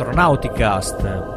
Astronauticast.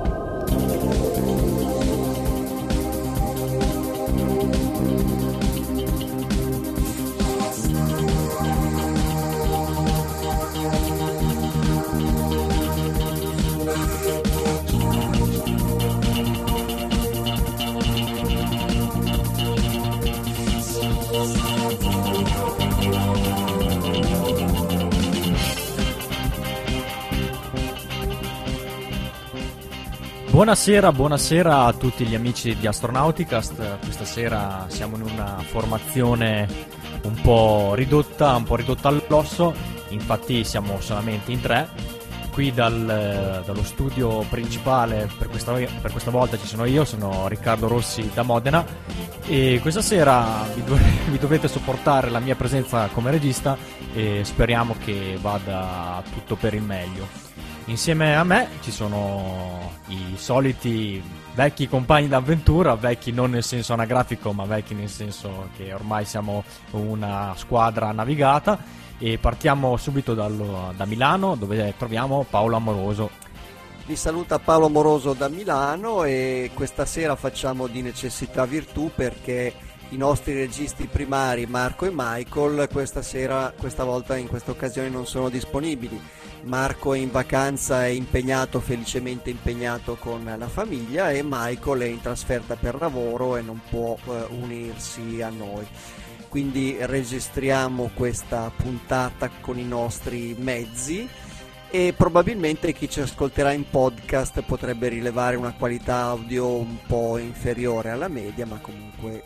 Buonasera a tutti gli amici di Astronauticast. Questa sera siamo in una formazione un po' ridotta all'osso, infatti siamo solamente in 3. Qui dallo studio principale per questa volta ci sono io, sono Riccardo Rossi da Modena, e questa sera vi dovete sopportare la mia presenza come regista e speriamo che vada tutto per il meglio. Insieme a me ci sono i soliti vecchi compagni d'avventura, vecchi non nel senso anagrafico ma vecchi nel senso che ormai siamo una squadra navigata, e partiamo subito da Milano, dove troviamo Paolo Amoroso. Vi saluta Paolo Amoroso da Milano, e questa sera facciamo di necessità virtù perché i nostri registi primari Marco e Michael questa volta in questa occasione non sono disponibili. Marco è in vacanza, è felicemente impegnato con la famiglia, e Michael è in trasferta per lavoro e non può unirsi a noi. Quindi registriamo questa puntata con i nostri mezzi, e probabilmente chi ci ascolterà in podcast potrebbe rilevare una qualità audio un po' inferiore alla media, ma comunque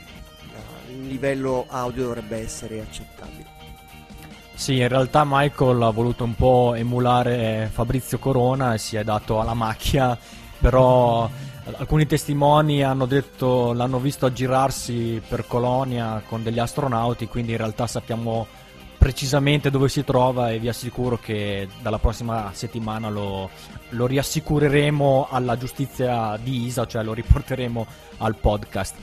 il livello audio dovrebbe essere accettabile. Sì, in realtà Michael ha voluto un po' emulare Fabrizio Corona e si è dato alla macchia, però alcuni testimoni l'hanno visto aggirarsi per Colonia con degli astronauti, quindi in realtà sappiamo precisamente dove si trova, e vi assicuro che dalla prossima settimana lo riassicureremo alla giustizia di ISA, cioè lo riporteremo al podcast.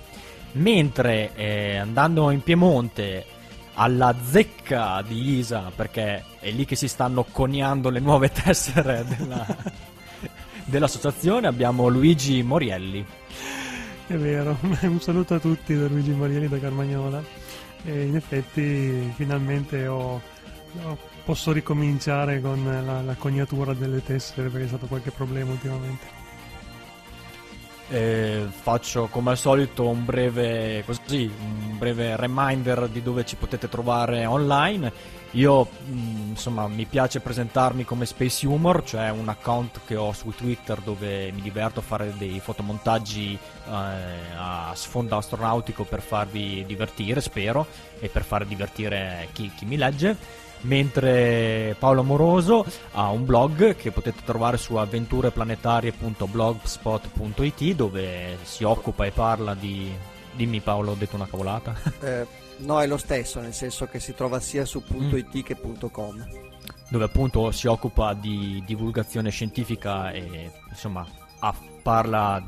Mentre andando in Piemonte, alla zecca di ISA, perché è lì che si stanno coniando le nuove tessere dell'associazione, abbiamo Luigi Morielli. È vero, un saluto a tutti da Luigi Morielli da Carmagnola, e in effetti finalmente posso ricominciare con la coniatura delle tessere, perché è stato qualche problema ultimamente. Faccio come al solito un breve reminder di dove ci potete trovare online. Io mi piace presentarmi come Space Humor, cioè un account che ho su Twitter dove mi diverto a fare dei fotomontaggi a sfondo astronautico per farvi divertire, spero, e per far divertire chi mi legge. Mentre Paolo Amoroso ha un blog che potete trovare su avventureplanetarie.blogspot.it, dove si occupa e parla di... Dimmi Paolo, ho detto una cavolata? No, è lo stesso, nel senso che si trova sia su .it che .com, dove appunto si occupa di divulgazione scientifica e parla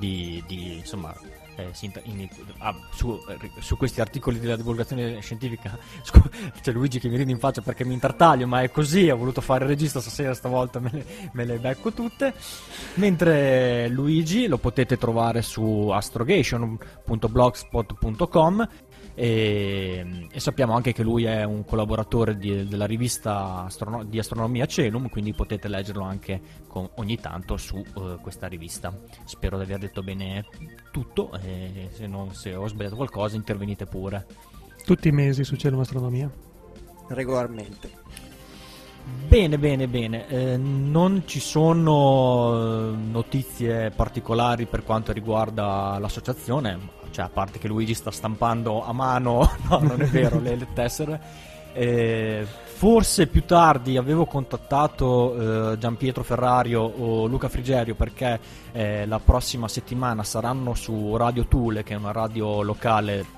su questi articoli della divulgazione scientifica. C'è Luigi che mi ride in faccia perché mi intartaglio, ma è così, ho voluto fare il regista stasera, stavolta me le becco tutte. Mentre Luigi lo potete trovare su astrogation.blogspot.com, e sappiamo anche che lui è un collaboratore della rivista di astronomia Celum, quindi potete leggerlo anche ogni tanto su questa rivista. Spero di aver detto bene tutto, e se ho sbagliato qualcosa intervenite pure. Tutti i mesi su Celum Astronomia? Regolarmente. Bene, non ci sono notizie particolari per quanto riguarda l'associazione, cioè a parte che Luigi sta stampando a mano, no, non è vero, le tessere. Forse più tardi avevo contattato Gianpietro Ferrario o Luca Frigerio, perché la prossima settimana saranno su Radio Thule, che è una radio locale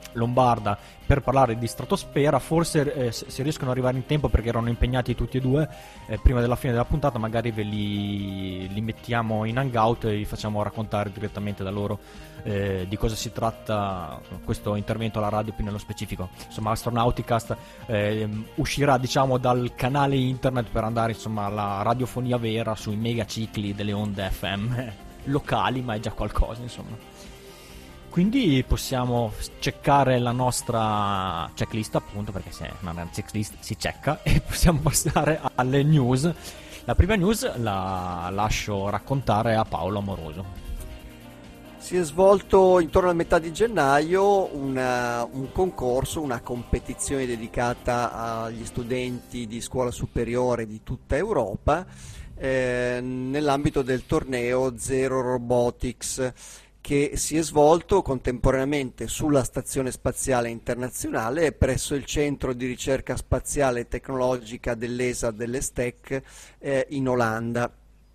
lombarda per parlare di stratosfera. Forse se riescono ad arrivare in tempo, perché erano impegnati tutti e due, prima della fine della puntata magari ve li mettiamo in hangout e vi facciamo raccontare direttamente da loro di cosa si tratta questo intervento alla radio più nello specifico. Insomma, Astronauticast uscirà, diciamo, dal canale internet per andare, insomma, alla radiofonia vera sui megacicli delle onde FM locali, ma è già qualcosa, insomma. Quindi possiamo checkare la nostra checklist, appunto, perché se non è una checklist si checka, e possiamo passare alle news. La prima news la lascio raccontare a Paolo Amoroso. Si è svolto intorno a metà di gennaio un concorso, una competizione dedicata agli studenti di scuola superiore di tutta Europa nell'ambito del torneo Zero Robotics, che si è svolto contemporaneamente sulla Stazione Spaziale Internazionale e presso il Centro di Ricerca Spaziale e Tecnologica dell'ESA dell'ESTEC in Olanda.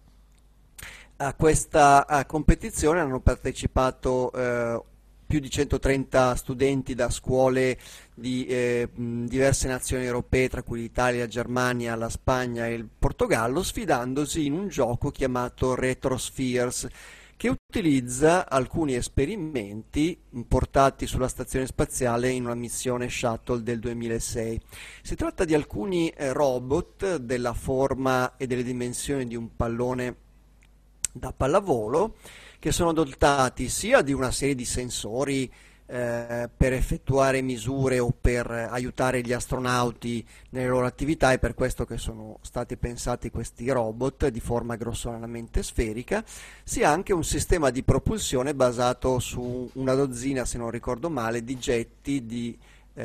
A questa competizione hanno partecipato più di 130 studenti da scuole di diverse nazioni europee, tra cui l'Italia, la Germania, la Spagna e il Portogallo, sfidandosi in un gioco chiamato Retrospheres, che utilizza alcuni esperimenti portati sulla stazione spaziale in una missione Shuttle del 2006. Si tratta di alcuni robot della forma e delle dimensioni di un pallone da pallavolo, che sono dotati sia di una serie di sensori per effettuare misure o per aiutare gli astronauti nelle loro attività, e per questo che sono stati pensati questi robot di forma grossolanamente sferica, sia anche un sistema di propulsione basato su una dozzina, se non ricordo male, di getti di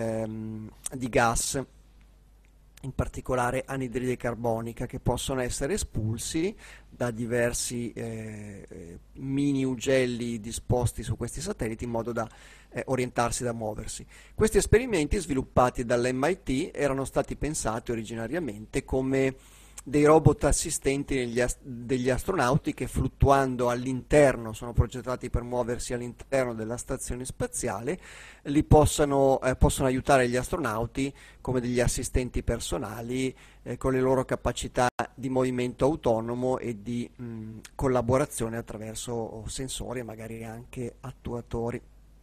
gas, in particolare anidride carbonica, che possono essere espulsi da diversi mini ugelli disposti su questi satelliti in modo da orientarsi, da muoversi. Questi esperimenti, sviluppati dall'MIT, erano stati pensati originariamente come dei robot assistenti degli astronauti che, fluttuando all'interno, sono progettati per muoversi all'interno della stazione spaziale, possono aiutare gli astronauti come degli assistenti personali con le loro capacità di movimento autonomo e di collaborazione attraverso sensori e magari anche attuatori.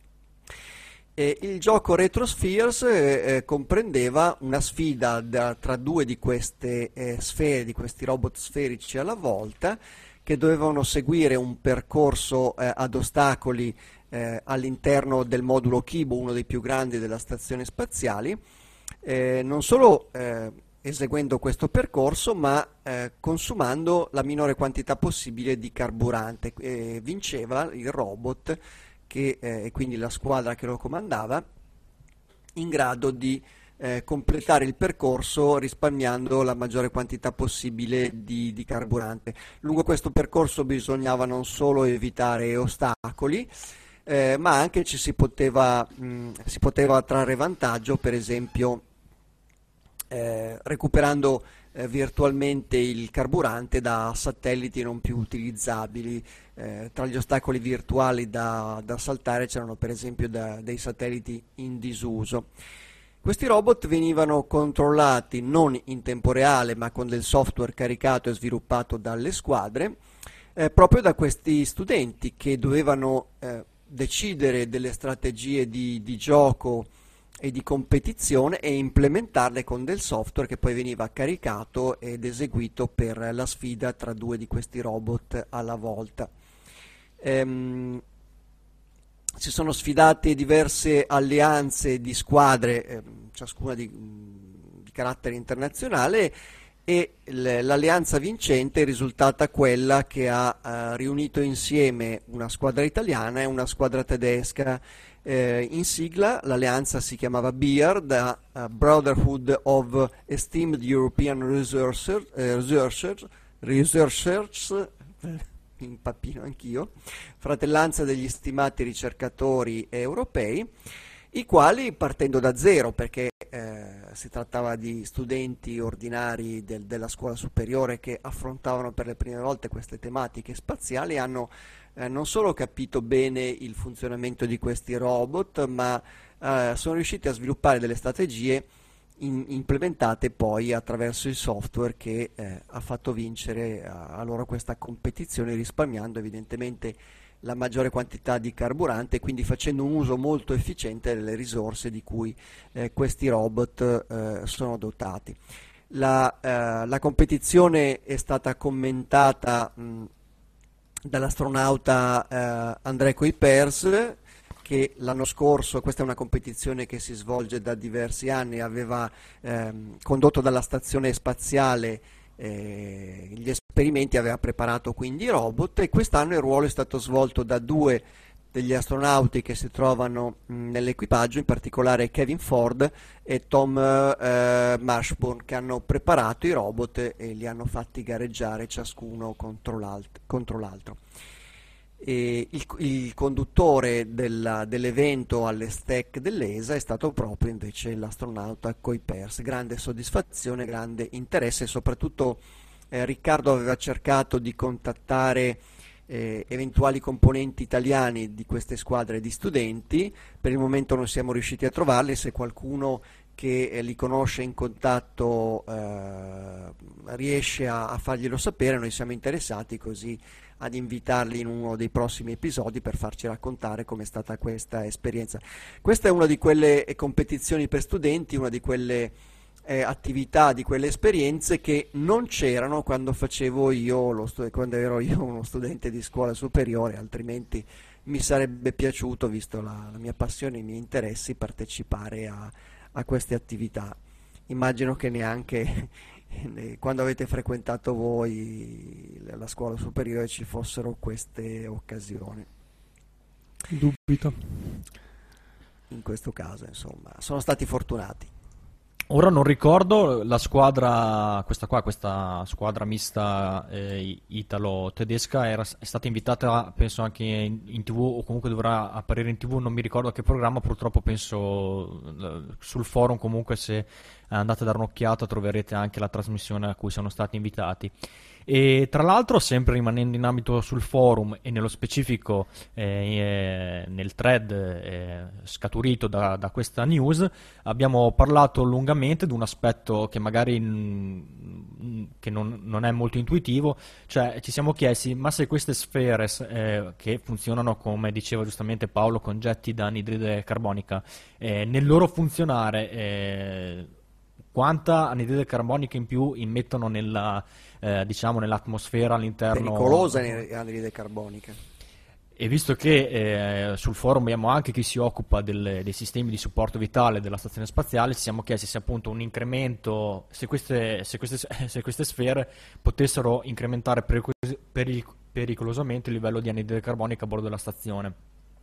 Il gioco Retrospheres comprendeva una sfida tra due di queste sfere, di questi robot sferici alla volta, che dovevano seguire un percorso ad ostacoli all'interno del modulo Kibo, uno dei più grandi della stazione spaziale, non solo eseguendo questo percorso, ma consumando la minore quantità possibile di carburante. Vinceva il robot e quindi la squadra che lo comandava, in grado di completare il percorso risparmiando la maggiore quantità possibile di carburante. Lungo questo percorso bisognava non solo evitare ostacoli, ma anche si poteva trarre vantaggio, per esempio recuperando virtualmente il carburante da satelliti non più utilizzabili. Tra gli ostacoli virtuali da saltare c'erano per esempio dei satelliti in disuso. Questi robot venivano controllati non in tempo reale, ma con del software caricato e sviluppato dalle squadre, proprio da questi studenti, che dovevano decidere delle strategie di gioco e di competizione e implementarle con del software che poi veniva caricato ed eseguito per la sfida tra due di questi robot alla volta. Si sono sfidate diverse alleanze di squadre, ciascuna di carattere internazionale, e l'alleanza vincente è risultata quella che ha riunito insieme una squadra italiana e una squadra tedesca. In sigla l'alleanza si chiamava BEAR, Brotherhood of Esteemed European Researchers, impappino anch'io, fratellanza degli stimati ricercatori europei, i quali, partendo da zero, perché si trattava di studenti ordinari della scuola superiore che affrontavano per le prime volte queste tematiche spaziali, hanno non solo capito bene il funzionamento di questi robot, ma sono riusciti a sviluppare delle strategie implementate poi attraverso il software che ha fatto vincere a loro questa competizione, risparmiando evidentemente la maggiore quantità di carburante e quindi facendo un uso molto efficiente delle risorse di cui questi robot sono dotati. La competizione è stata commentata dall'astronauta André Kuipers, che l'anno scorso, questa è una competizione che si svolge da diversi anni, aveva condotto dalla stazione spaziale gli esperimenti, aveva preparato quindi i robot, e quest'anno il ruolo è stato svolto da due degli astronauti che si trovano nell'equipaggio, in particolare Kevin Ford e Tom Mashburn, che hanno preparato i robot e li hanno fatti gareggiare ciascuno contro l'altro. E il conduttore dell'evento all'ESTEC dell'ESA è stato proprio invece l'astronauta Kuipers. Grande soddisfazione, grande interesse, e soprattutto Riccardo aveva cercato di contattare eventuali componenti italiani di queste squadre di studenti. Per il momento non siamo riusciti a trovarli. Se qualcuno che li conosce in contatto riesce a farglielo sapere, noi siamo interessati così ad invitarli in uno dei prossimi episodi per farci raccontare com'è stata questa esperienza. Questa è una di quelle competizioni per studenti, una di quelle attività, di quelle esperienze che non c'erano quando quando ero io uno studente di scuola superiore, altrimenti mi sarebbe piaciuto, visto la mia passione e i miei interessi, partecipare a queste attività. Immagino che neanche quando avete frequentato voi la scuola superiore ci fossero queste occasioni. Dubito. In questo caso, insomma, sono stati fortunati. Ora non ricordo la squadra, questa squadra mista italo-tedesca è stata invitata, penso anche in TV, o comunque dovrà apparire in TV, non mi ricordo a che programma, purtroppo penso sul forum. Comunque se andate a dare un'occhiata troverete anche la trasmissione a cui sono stati invitati. E tra l'altro, sempre rimanendo in ambito sul forum e nello specifico nel thread scaturito da questa news, abbiamo parlato lungamente di un aspetto che magari che non è molto intuitivo. Cioè ci siamo chiesti: ma se queste sfere che funzionano, come diceva giustamente Paolo, con getti da anidride carbonica, nel loro funzionare quanta anidride carbonica in più immettono nell'atmosfera all'interno. Pericolosa anidride carbonica. E visto che sul forum abbiamo anche chi si occupa dei sistemi di supporto vitale della stazione spaziale, ci siamo chiesti se appunto un incremento, se queste sfere potessero incrementare pericolosamente il livello di anidride carbonica a bordo della stazione.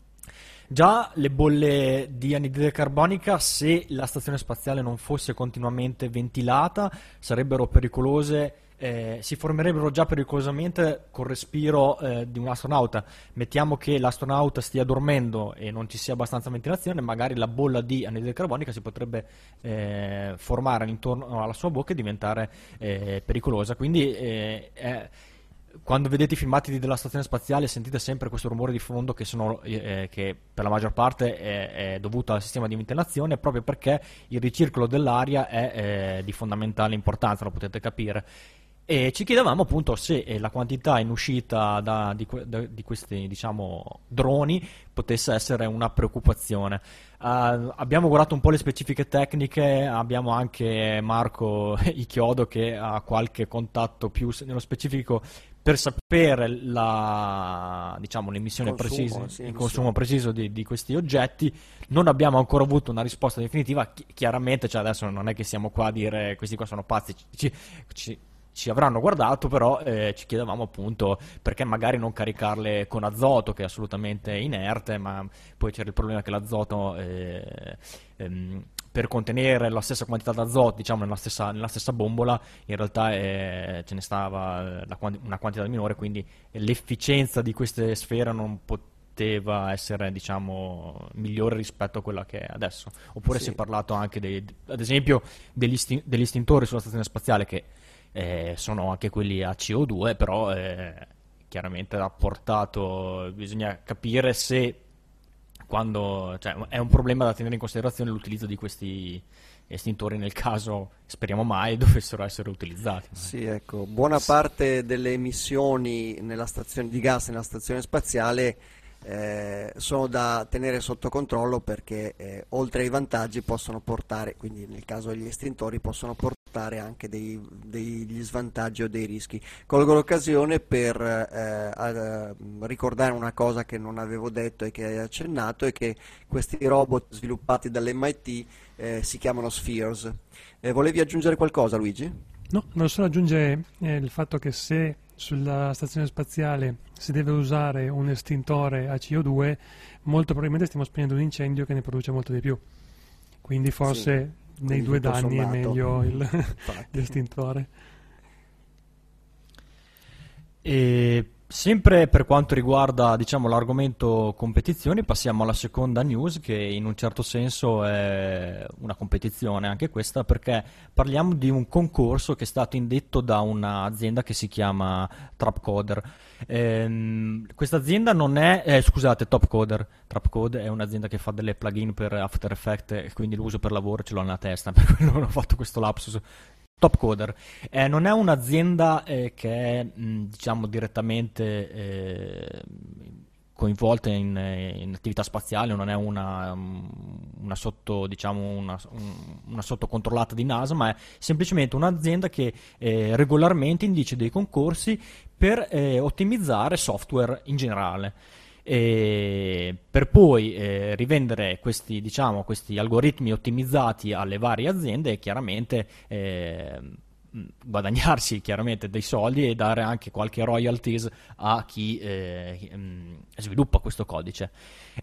Già le bolle di anidride carbonica, se la stazione spaziale non fosse continuamente ventilata, sarebbero pericolose, si formerebbero già pericolosamente col respiro di un astronauta. Mettiamo che l'astronauta stia dormendo e non ci sia abbastanza ventilazione, magari la bolla di anidride carbonica si potrebbe formare intorno alla sua bocca e diventare pericolosa. Quindi quando vedete i filmati della stazione spaziale sentite sempre questo rumore di fondo che per la maggior parte è dovuto al sistema di ventilazione, proprio perché il ricircolo dell'aria è di fondamentale importanza, lo potete capire. E ci chiedevamo appunto se la quantità in uscita di questi, diciamo, droni potesse essere una preoccupazione. Abbiamo guardato un po' le specifiche tecniche, abbiamo anche Marco Ichiodo che ha qualche contatto più nello specifico per sapere l'emissione precisa, il consumo preciso di questi oggetti. Non abbiamo ancora avuto una risposta definitiva. Chiaramente, cioè, adesso non è che siamo qua a dire questi qua sono pazzi, ci avranno guardato, però ci chiedevamo appunto perché magari non caricarle con azoto, che è assolutamente inerte, ma poi c'era il problema che l'azoto per contenere la stessa quantità d'azoto, diciamo, nella stessa bombola, in realtà ce ne stava una quantità minore, quindi l'efficienza di queste sfere non poteva essere, diciamo, migliore rispetto a quella che è adesso. Oppure Sì. si è parlato anche ad esempio degli estintori sulla stazione spaziale, che sono anche quelli a CO2, però chiaramente rapportato, bisogna capire se cioè, è un problema da tenere in considerazione l'utilizzo di questi estintori nel caso, speriamo mai, dovessero essere utilizzati. Sì, ecco, buona parte delle emissioni nella stazione di gas nella stazione spaziale sono da tenere sotto controllo perché oltre ai vantaggi possono portare, quindi nel caso degli estintori, possono portare anche degli svantaggi o dei rischi. Colgo l'occasione per ricordare una cosa che non avevo detto e che hai accennato, è che questi robot sviluppati dall'MIT si chiamano Spheres. Volevi aggiungere qualcosa, Luigi? No, non solo aggiunge il fatto che se sulla stazione spaziale si deve usare un estintore a CO2, molto probabilmente stiamo spegnendo un incendio che ne produce molto di più. Quindi forse sì, nei due danni è meglio l'estintore. E sempre per quanto riguarda, diciamo, l'argomento competizioni, passiamo alla seconda news, che in un certo senso è una competizione anche questa, perché parliamo di un concorso che è stato indetto da un'azienda che si chiama Trapcoder. Questa azienda non è, scusate, Topcoder. Trapcode è un'azienda che fa delle plugin per After Effects e quindi lo uso per lavoro, ce l'ho nella testa, per quello ho fatto questo lapsus. Topcoder non è un'azienda che è diciamo direttamente coinvolta in attività spaziale, non è una sotto, diciamo, una sottocontrollata di NASA, ma è semplicemente un'azienda che regolarmente indice dei concorsi per ottimizzare software in generale. Per poi rivendere questi, diciamo, questi algoritmi ottimizzati alle varie aziende e chiaramente guadagnarsi chiaramente dei soldi e dare anche qualche royalties a chi sviluppa questo codice.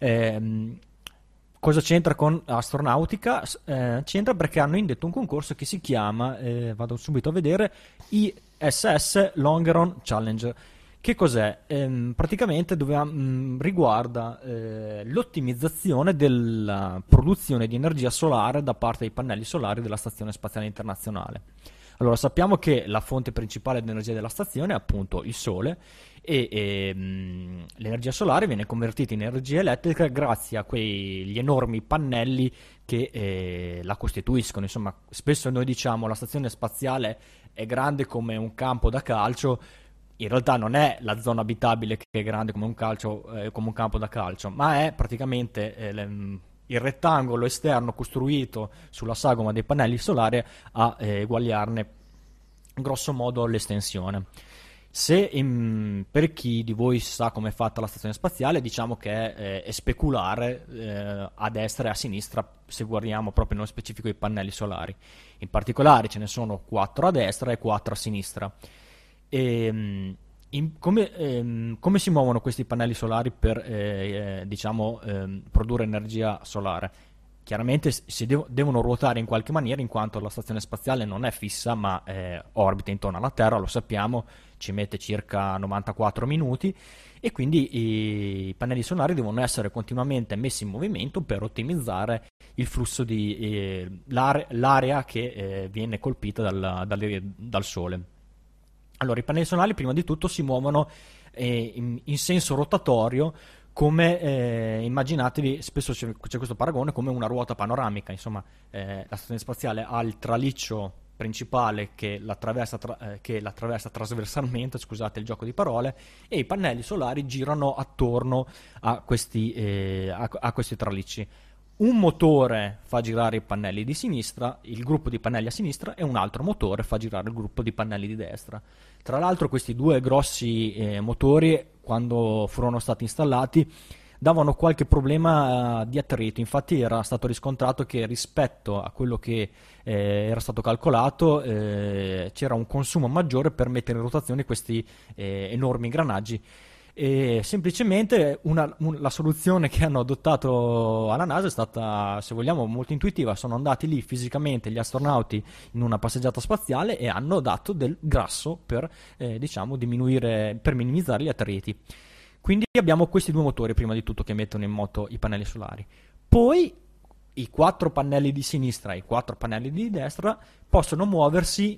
Cosa c'entra con Astronautica? C'entra perché hanno indetto un concorso che si chiama, vado subito a vedere, ISS Longeron Challenge. Che cos'è? Praticamente riguarda l'ottimizzazione della produzione di energia solare da parte dei pannelli solari della Stazione Spaziale Internazionale. Allora, sappiamo che la fonte principale di energia della stazione è appunto il Sole e l'energia solare viene convertita in energia elettrica grazie a quegli enormi pannelli che la costituiscono. Insomma, spesso noi diciamo la stazione spaziale è grande come un campo da calcio. In realtà non è la zona abitabile che è grande come un campo da calcio, ma è praticamente il rettangolo esterno costruito sulla sagoma dei pannelli solari a eguagliarne grosso modo l'estensione. Per chi di voi sa come è fatta la stazione spaziale, diciamo che è speculare a destra e a sinistra se guardiamo proprio nello specifico i pannelli solari. In particolare ce ne sono 4 a destra e 4 a sinistra. Come si muovono questi pannelli solari per produrre energia solare? Chiaramente devono ruotare in qualche maniera, in quanto la stazione spaziale non è fissa ma orbita intorno alla Terra, lo sappiamo, ci mette circa 94 minuti e quindi i pannelli solari devono essere continuamente messi in movimento per ottimizzare il flusso di l'area che viene colpita dal Sole. Allora, i pannelli solari prima di tutto si muovono in senso rotatorio, come immaginatevi, spesso c'è questo paragone come una ruota panoramica. Insomma, la stazione spaziale ha il traliccio principale che l'attraversa trasversalmente, scusate il gioco di parole, e i pannelli solari girano attorno a questi tralicci. Un motore fa girare i pannelli di sinistra, il gruppo di pannelli a sinistra, e un altro motore fa girare il gruppo di pannelli di destra. Tra l'altro questi due grossi motori, quando furono stati installati, davano qualche problema di attrito. Infatti era stato riscontrato che rispetto a quello che era stato calcolato c'era un consumo maggiore per mettere in rotazione questi enormi ingranaggi. E semplicemente la soluzione che hanno adottato alla NASA è stata, se vogliamo, molto intuitiva. Sono andati lì fisicamente gli astronauti in una passeggiata spaziale e hanno dato del grasso per minimizzare gli attriti. Quindi abbiamo questi due motori prima di tutto che mettono in moto i pannelli solari. Poi i 4 pannelli di sinistra e i 4 pannelli di destra possono muoversi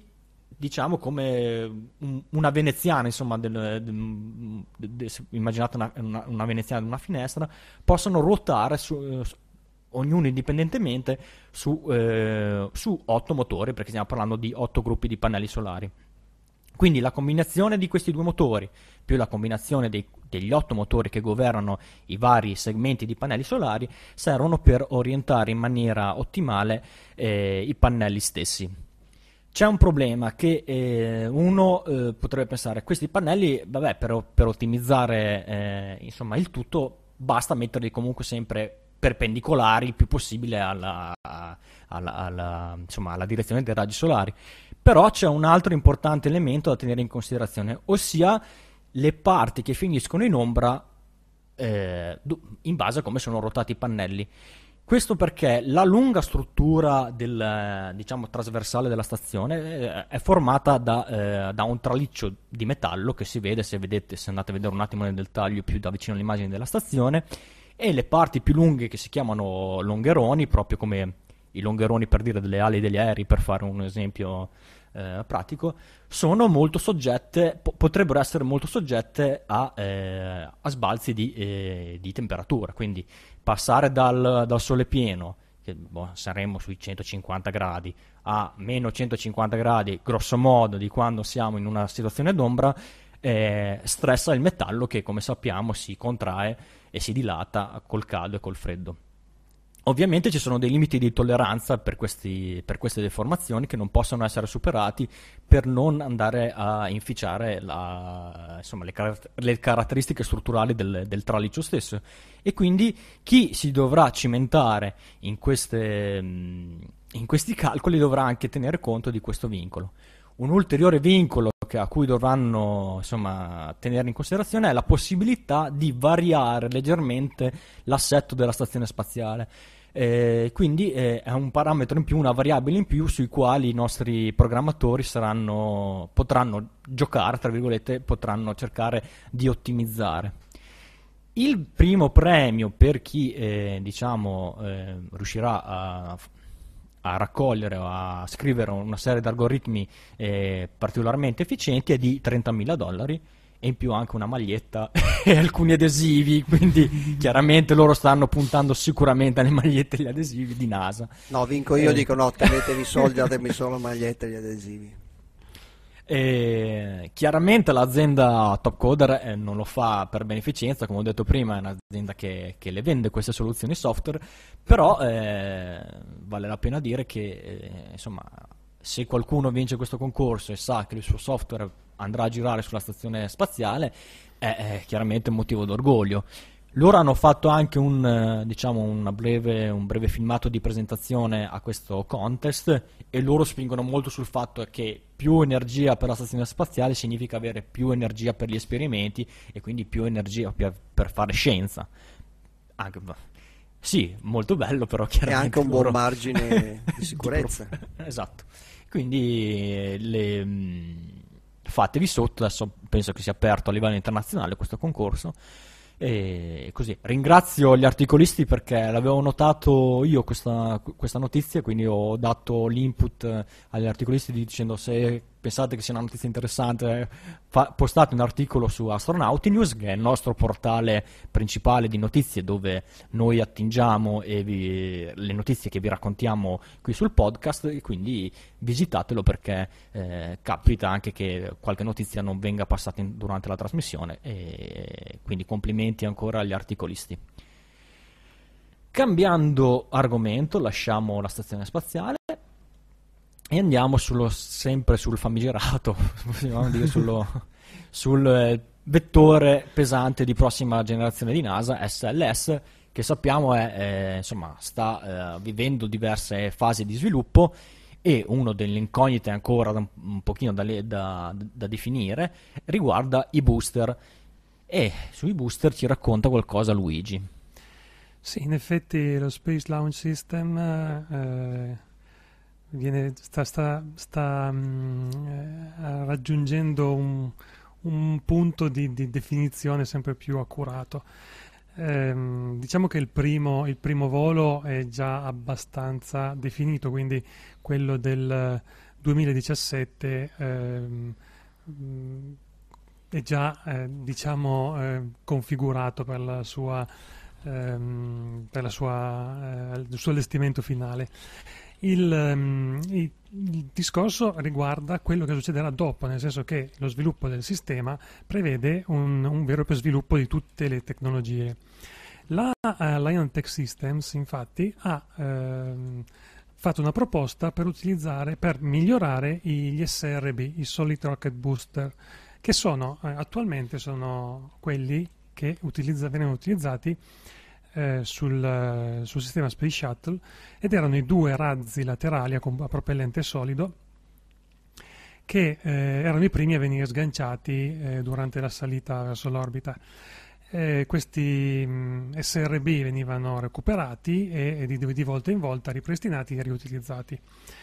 diciamo come una veneziana, insomma, immaginate una veneziana di una finestra, possono ruotare ognuno indipendentemente su 8 motori, perché stiamo parlando di 8 gruppi di pannelli solari. Quindi la combinazione di questi due motori più la combinazione degli 8 motori che governano i vari segmenti di pannelli solari servono per orientare in maniera ottimale i pannelli stessi. C'è un problema che uno potrebbe pensare: questi pannelli, vabbè, per ottimizzare insomma il tutto basta metterli comunque sempre perpendicolari il più possibile insomma, alla direzione dei raggi solari. Però c'è un altro importante elemento da tenere in considerazione, ossia le parti che finiscono in ombra in base a come sono ruotati i pannelli. Questo perché la lunga struttura diciamo, trasversale della stazione è formata da un traliccio di metallo che si vede, se andate a vedere un attimo nel dettaglio più da vicino all'immagine della stazione, e le parti più lunghe, che si chiamano longheroni, proprio come i longheroni per dire delle ali degli aerei, per fare un esempio pratico, sono molto soggette, potrebbero essere molto soggette a sbalzi di temperatura. Quindi passare dal sole pieno, che saremmo sui 150 gradi, a meno 150 gradi, grosso modo, di quando siamo in una situazione d'ombra, stressa il metallo, che come sappiamo si contrae e si dilata col caldo e col freddo. Ovviamente ci sono dei limiti di tolleranza per queste deformazioni che non possono essere superati, per non andare a inficiare insomma, le caratteristiche strutturali del traliccio stesso. E quindi chi si dovrà cimentare in questi calcoli dovrà anche tenere conto di questo vincolo. Un ulteriore vincolo a cui dovranno insomma, tenere in considerazione è la possibilità di variare leggermente l'assetto della stazione spaziale. Quindi è un parametro in più, una variabile in più sui quali i nostri programmatori potranno giocare, tra virgolette, potranno cercare di ottimizzare. Il primo premio per chi riuscirà a raccogliere o a scrivere una serie di algoritmi particolarmente efficienti è di $30.000, e in più anche una maglietta e alcuni adesivi, quindi chiaramente loro stanno puntando sicuramente alle magliette e agli adesivi di NASA. No, vinco io, dico no, tenetevi i soldi, datemi solo magliette e gli adesivi. Chiaramente l'azienda Topcoder non lo fa per beneficenza, come ho detto prima, è un'azienda che le vende queste soluzioni software, però vale la pena dire che insomma, se qualcuno vince questo concorso e sa che il suo software andrà a girare sulla stazione spaziale, è chiaramente un motivo d'orgoglio. Loro hanno fatto anche un breve filmato di presentazione a questo contest, e loro spingono molto sul fatto che più energia per la stazione spaziale significa avere più energia per gli esperimenti e quindi più energia per fare scienza. Sì, molto bello, però chiaramente... E anche un buon margine di sicurezza. Esatto. Quindi fatevi sotto, adesso penso che sia aperto a livello internazionale questo concorso. E così ringrazio gli articolisti, perché l'avevo notato io questa notizia, quindi ho dato l'input agli articolisti dicendo: se pensate che sia una notizia interessante, postate un articolo su Astronauti News, che è il nostro portale principale di notizie, dove noi attingiamo le notizie che vi raccontiamo qui sul podcast, e quindi visitatelo, perché capita anche che qualche notizia non venga passata durante la trasmissione, e quindi complimenti ancora agli articolisti. Cambiando argomento, lasciamo la stazione spaziale e andiamo sempre sul famigerato, possiamo dire, sul vettore pesante di prossima generazione di NASA, SLS, che sappiamo sta vivendo diverse fasi di sviluppo, e una delle incognite ancora un pochino da definire riguarda i booster, e sui booster ci racconta qualcosa Luigi. Sì, in effetti lo Space Launch System sta raggiungendo un punto di definizione sempre più accurato. Diciamo che il primo volo è già abbastanza definito, quindi quello del 2017 è già configurato per il suo allestimento finale. Il discorso riguarda quello che succederà dopo, nel senso che lo sviluppo del sistema prevede un vero e proprio sviluppo di tutte le tecnologie. La Liontech Systems infatti ha fatto una proposta per migliorare gli SRB, i Solid Rocket Booster, che attualmente sono quelli che vengono utilizzati sul sistema Space Shuttle, ed erano i due razzi laterali a propellente solido che erano i primi a venire sganciati durante la salita verso l'orbita. Questi SRB venivano recuperati e di volta in volta ripristinati e riutilizzati.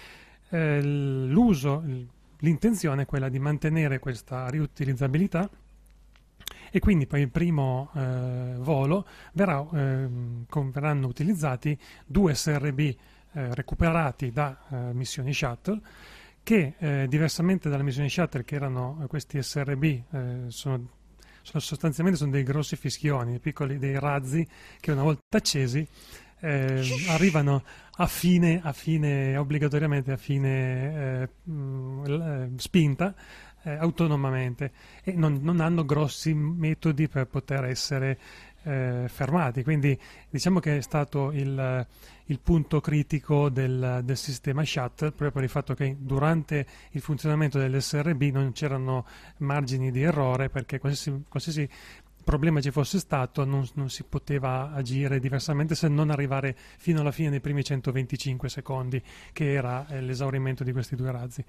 L'intenzione è quella di mantenere questa riutilizzabilità, e quindi per il primo volo verranno utilizzati due SRB recuperati da missioni Shuttle, che diversamente dalle missioni Shuttle, che erano questi SRB, sostanzialmente sono dei grossi fischioni, dei razzi che una volta accesi arrivano obbligatoriamente a fine spinta autonomamente, e non hanno grossi metodi per poter essere fermati. Quindi diciamo che è stato il punto critico del sistema Shuttle, proprio per il fatto che durante il funzionamento dell'SRB non c'erano margini di errore, perché qualsiasi problema ci fosse stato non si poteva agire diversamente se non arrivare fino alla fine nei primi 125 secondi, che era l'esaurimento di questi due razzi.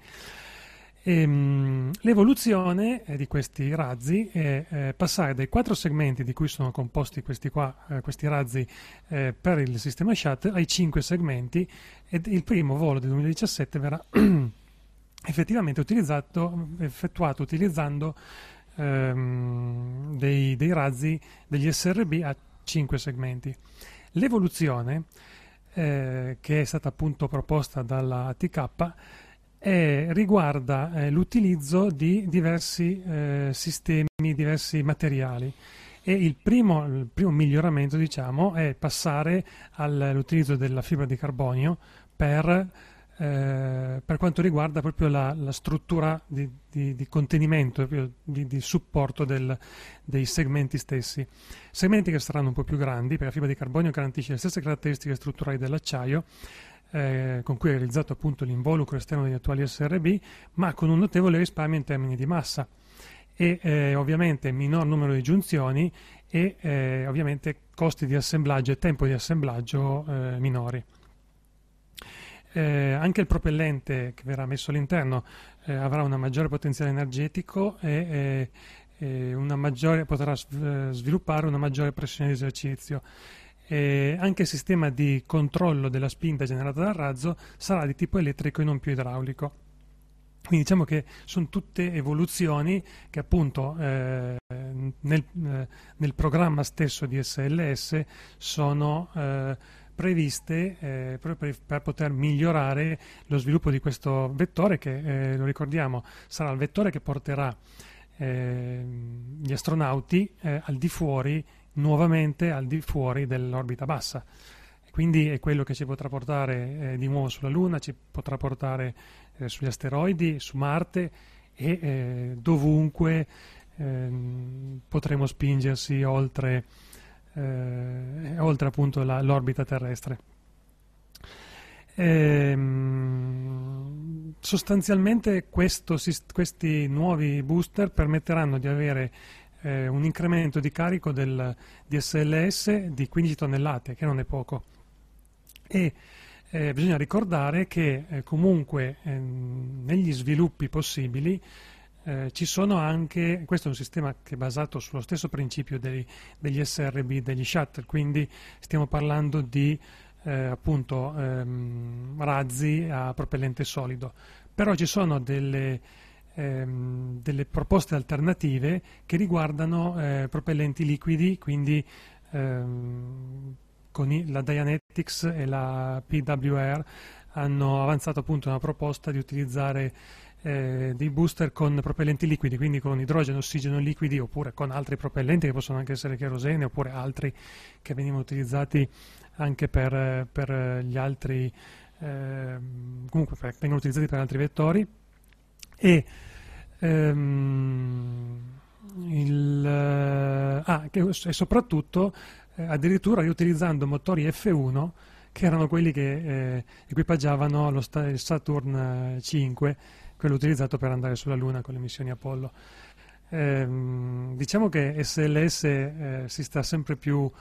L'evoluzione di questi razzi è passare dai 4 segmenti di cui sono composti questi razzi per il sistema Shuttle ai 5 segmenti, ed il primo volo del 2017 verrà effettivamente effettuato utilizzando dei razzi degli SRB a 5 segmenti. L'evoluzione che è stata appunto proposta dalla ATK riguarda l'utilizzo di diversi sistemi, diversi materiali, e il primo miglioramento, diciamo, è passare all'utilizzo della fibra di carbonio per quanto riguarda proprio la struttura di contenimento, di supporto dei segmenti stessi. Segmenti che saranno un po' più grandi, perché la fibra di carbonio garantisce le stesse caratteristiche strutturali dell'acciaio, con cui è realizzato appunto l'involucro esterno degli attuali SRB, ma con un notevole risparmio in termini di massa e ovviamente minor numero di giunzioni e ovviamente costi di assemblaggio e tempo di assemblaggio minori. Anche il propellente che verrà messo all'interno avrà un maggiore potenziale energetico e potrà sviluppare una maggiore pressione di esercizio. Anche il sistema di controllo della spinta generata dal razzo sarà di tipo elettrico e non più idraulico. Quindi diciamo che sono tutte evoluzioni che appunto nel programma stesso di SLS sono previste proprio per poter migliorare lo sviluppo di questo vettore che, lo ricordiamo, sarà il vettore che porterà gli astronauti nuovamente al di fuori dell'orbita bassa. Quindi è quello che ci potrà portare di nuovo sulla Luna, ci potrà portare sugli asteroidi, su Marte e dovunque potremo spingersi oltre appunto l'orbita terrestre. Sostanzialmente questi nuovi booster permetteranno di avere un incremento di carico di SLS di 15 tonnellate, che non è poco. E bisogna ricordare che comunque negli sviluppi possibili ci sono anche, questo è un sistema che è basato sullo stesso principio degli SRB, degli shuttle, quindi stiamo parlando di appunto razzi a propellente solido, però ci sono delle proposte alternative che riguardano propellenti liquidi, quindi con la Dynetics e la PWR hanno avanzato appunto una proposta di utilizzare dei booster con propellenti liquidi, quindi con idrogeno e ossigeno liquidi, oppure con altri propellenti che possono anche essere cherosene, oppure altri che venivano utilizzati anche per gli altri, comunque vengono utilizzati per altri vettori. E e soprattutto addirittura riutilizzando motori F1 che erano quelli che equipaggiavano il Saturn 5, quello utilizzato per andare sulla Luna con le missioni Apollo. Diciamo che SLS si sta sempre più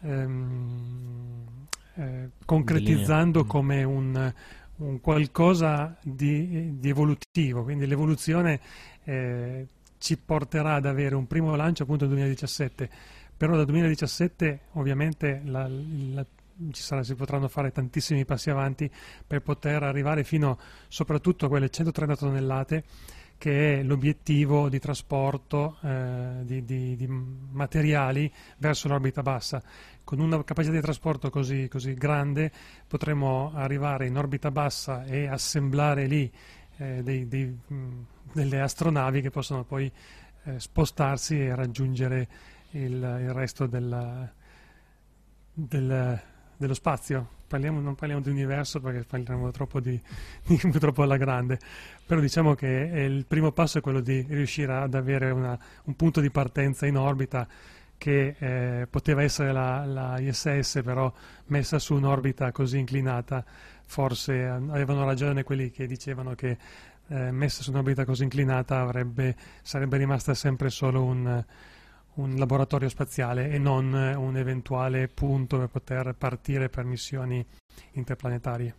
concretizzando come un qualcosa di evolutivo, quindi l'evoluzione ci porterà ad avere un primo lancio appunto nel 2017, però dal 2017 ovviamente si potranno fare tantissimi passi avanti per poter arrivare fino soprattutto a quelle 130 tonnellate, che è l'obiettivo di trasporto di materiali verso l'orbita bassa. Con una capacità di trasporto così grande potremo arrivare in orbita bassa e assemblare lì delle astronavi che possono poi spostarsi e raggiungere il resto dello spazio. Non parliamo di universo perché parliamo troppo troppo alla grande, però diciamo che il primo passo è quello di riuscire ad avere un punto di partenza in orbita, che poteva essere la ISS, però messa su un'orbita così inclinata forse avevano ragione quelli che dicevano che messa su un'orbita così inclinata sarebbe rimasta sempre solo un laboratorio spaziale e non un eventuale punto per poter partire per missioni interplanetarie.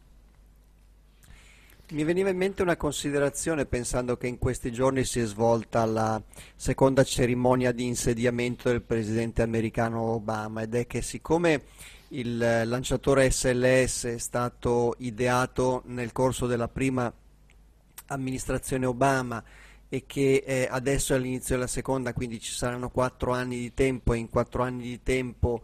Mi veniva in mente una considerazione pensando che in questi giorni si è svolta la seconda cerimonia di insediamento del presidente americano Obama, ed è che siccome il lanciatore SLS è stato ideato nel corso della prima amministrazione Obama e che adesso è all'inizio della seconda, quindi ci saranno 4 anni di tempo, e in 4 anni di tempo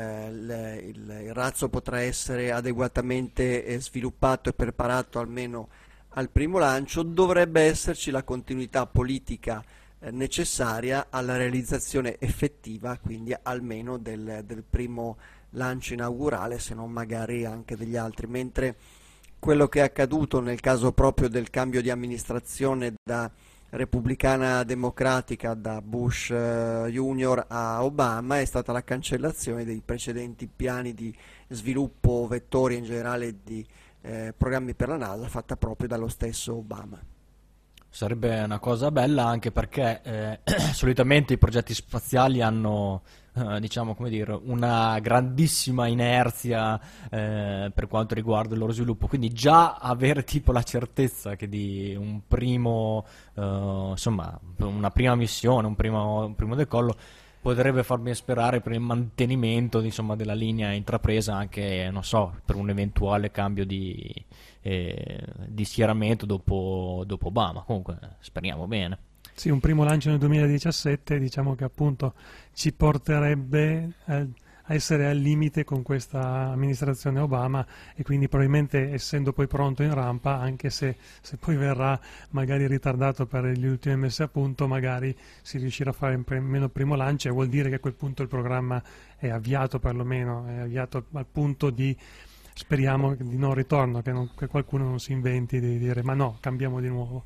il razzo potrà essere adeguatamente sviluppato e preparato almeno al primo lancio, dovrebbe esserci la continuità politica necessaria alla realizzazione effettiva, quindi almeno del primo lancio inaugurale, se non magari anche degli altri, mentre quello che è accaduto nel caso proprio del cambio di amministrazione da repubblicana democratica, da Bush Junior a Obama, è stata la cancellazione dei precedenti piani di sviluppo vettori e in generale di programmi per la NASA, fatta proprio dallo stesso Obama. Sarebbe una cosa bella, anche perché solitamente i progetti spaziali hanno diciamo, come dire, una grandissima inerzia per quanto riguarda il loro sviluppo, quindi già avere tipo la certezza che di un primo insomma, una prima missione, un primo decollo potrebbe farmi sperare per il mantenimento, insomma, della linea intrapresa, anche, non so, per un eventuale cambio di schieramento dopo Obama. Comunque speriamo bene. Sì, un primo lancio nel 2017, diciamo che appunto ci porterebbe a essere al limite con questa amministrazione Obama, e quindi probabilmente, essendo poi pronto in rampa, anche se poi verrà magari ritardato per gli ultimi messe a punto, magari si riuscirà a fare meno primo lancio, e vuol dire che a quel punto il programma è avviato, perlomeno è avviato al punto di, speriamo, di non ritorno, che qualcuno non si inventi di dire ma no, cambiamo di nuovo.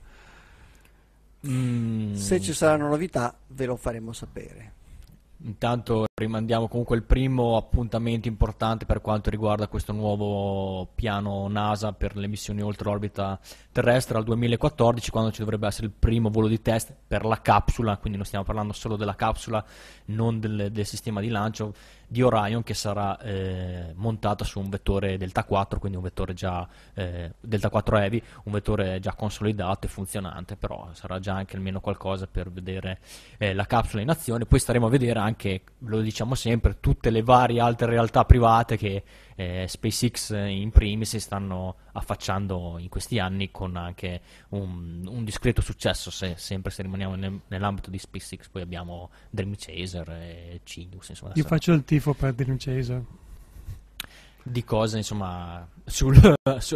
Se ci saranno novità ve lo faremo sapere. Intanto rimandiamo comunque il primo appuntamento importante per quanto riguarda questo nuovo piano NASA per le missioni oltre l'orbita terrestre al 2014, quando ci dovrebbe essere il primo volo di test per la capsula, quindi non stiamo parlando solo della capsula, non del sistema di lancio di Orion, che sarà montata su un vettore Delta 4, quindi un vettore già Delta 4 Heavy, un vettore già consolidato e funzionante, però sarà già anche almeno qualcosa per vedere la capsula in azione. Poi staremo a vedere anche, lo diciamo sempre, tutte le varie altre realtà private che SpaceX in primis si stanno affacciando in questi anni, con anche un discreto successo, sempre se rimaniamo nell'ambito di SpaceX. Poi abbiamo Dream Chaser e Cygnus, insomma. Io faccio il tifo per Dream Chaser. di cose, insomma, sul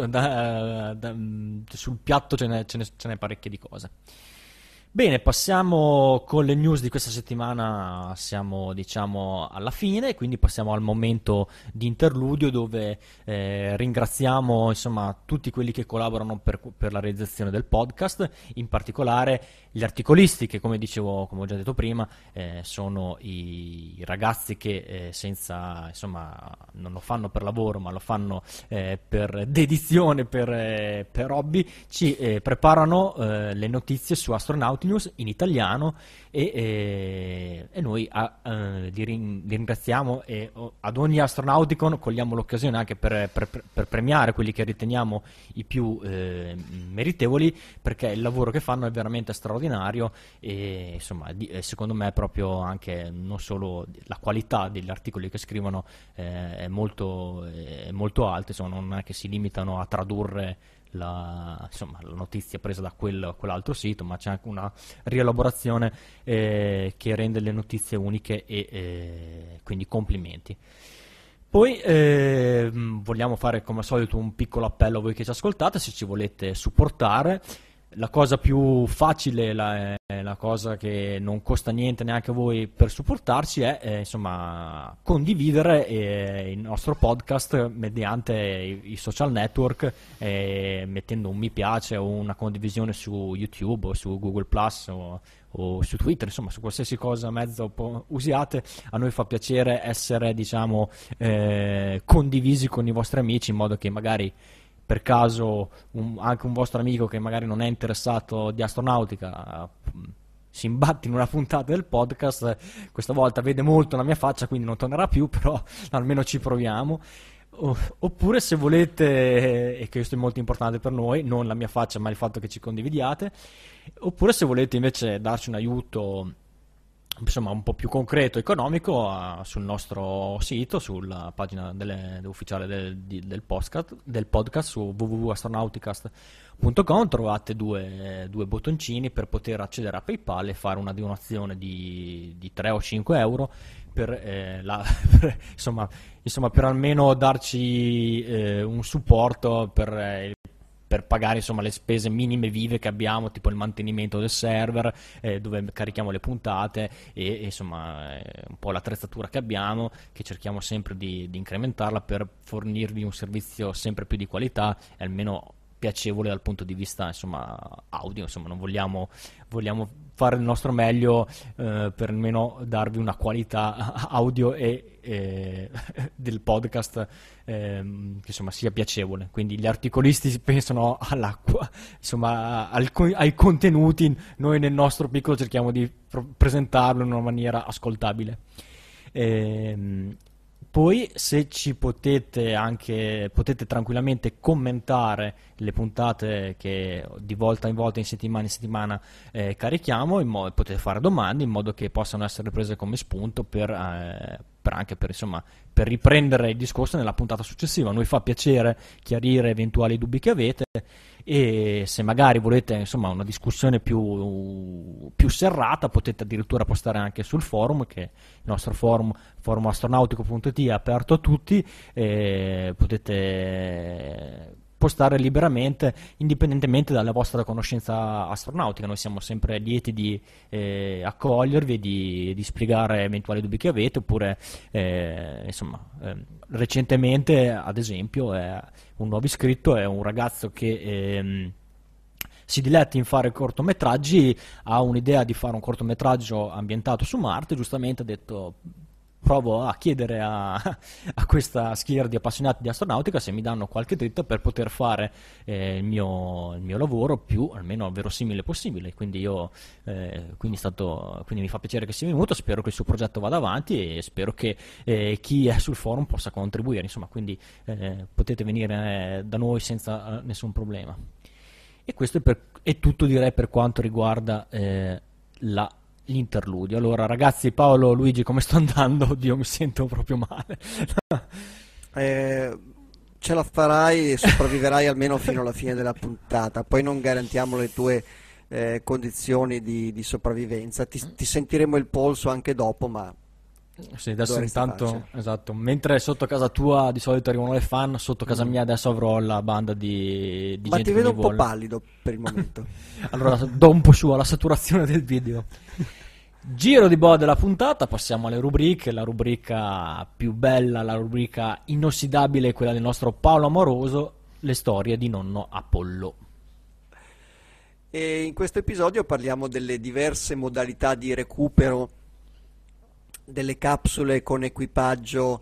piatto ce n'è parecchie di cose. Bene, passiamo con le news di questa settimana, siamo diciamo alla fine, quindi passiamo al momento di interludio dove ringraziamo insomma tutti quelli che collaborano per la realizzazione del podcast, in particolare gli articolisti che come dicevo, come ho già detto prima, sono i ragazzi che senza, insomma, non lo fanno per lavoro ma lo fanno per dedizione, per hobby, ci preparano le notizie su Astronauti News in italiano e noi li ringraziamo e ad ogni Astronauticon cogliamo l'occasione anche per premiare quelli che riteniamo i più meritevoli, perché il lavoro che fanno è veramente straordinario e insomma secondo me proprio anche non solo la qualità degli articoli che scrivono è molto alta, insomma, non è che si limitano a tradurre la notizia presa da quell'altro sito, ma c'è anche una rielaborazione che rende le notizie uniche e quindi complimenti. Poi vogliamo fare come al solito un piccolo appello a voi che ci ascoltate, se ci volete supportare. La cosa più facile, la cosa che non costa niente neanche a voi per supportarci è insomma condividere il nostro podcast mediante i social network, mettendo un mi piace o una condivisione su YouTube o su Google Plus o su Twitter, insomma su qualsiasi cosa mezzo usiate. A noi fa piacere essere diciamo condivisi con i vostri amici, in modo che magari per caso anche un vostro amico che magari non è interessato di astronautica si imbatti in una puntata del podcast, questa volta vede molto la mia faccia, quindi non tornerà più, però almeno ci proviamo. Oppure se volete, e questo è molto importante per noi, non la mia faccia ma il fatto che ci condividiate, oppure se volete invece darci un aiuto insomma un po' più concreto, economico, sul nostro sito, sulla pagina ufficiale del podcast su www.astronauticast.com trovate due bottoncini per poter accedere a PayPal e fare una donazione di 3 o 5 euro per almeno darci un supporto per pagare insomma le spese minime vive che abbiamo, tipo il mantenimento del server dove carichiamo le puntate e insomma un po' l'attrezzatura che abbiamo, che cerchiamo sempre di incrementarla per fornirvi un servizio sempre più di qualità e almeno piacevole dal punto di vista insomma audio. Insomma non vogliamo fare il nostro meglio per almeno darvi una qualità audio e del podcast che insomma sia piacevole. Quindi gli articolisti pensano all'acqua, insomma ai contenuti, noi nel nostro piccolo cerchiamo di presentarlo in una maniera ascoltabile. Poi se ci potete tranquillamente commentare le puntate che di volta in volta, in settimana carichiamo, potete fare domande in modo che possano essere prese come spunto per riprendere il discorso nella puntata successiva. A noi fa piacere chiarire eventuali dubbi che avete e se magari volete insomma una discussione più serrata potete addirittura postare anche sul forum, che il nostro forum astronautico.it è aperto a tutti, potete postare liberamente indipendentemente dalla vostra conoscenza astronautica. Noi siamo sempre lieti di accogliervi e di spiegare eventuali dubbi che avete, oppure recentemente ad esempio un nuovo iscritto è un ragazzo che si diletta in fare cortometraggi, ha un'idea di fare un cortometraggio ambientato su Marte, giustamente ha detto provo a chiedere a questa schiera di appassionati di astronautica se mi danno qualche dritta per poter fare il mio lavoro più almeno verosimile possibile. Quindi quindi mi fa piacere che sia venuto, spero che il suo progetto vada avanti e spero che chi è sul forum possa contribuire, insomma, quindi potete venire da noi senza nessun problema. E questo è tutto, direi, per quanto riguarda l'interludio. Allora ragazzi, Paolo, Luigi, come sto andando? Oddio, mi sento proprio male. Ce la farai e sopravviverai almeno fino alla fine della puntata, poi non garantiamo le tue condizioni di sopravvivenza, ti sentiremo il polso anche dopo, ma Sì, adesso dove intanto, restarci. esatto, mentre sotto casa tua di solito arrivano le fan, sotto casa Mm. mia adesso avrò la banda di Ma ti gente che vedo mi un po' vuole. pallido per il momento. Allora do un po' su alla saturazione del video. Giro di boa della puntata, passiamo alle rubriche. La rubrica più bella, la rubrica inossidabile è quella del nostro Paolo Amoroso, le storie di nonno Apollo. E in questo episodio parliamo delle diverse modalità di recupero delle capsule con equipaggio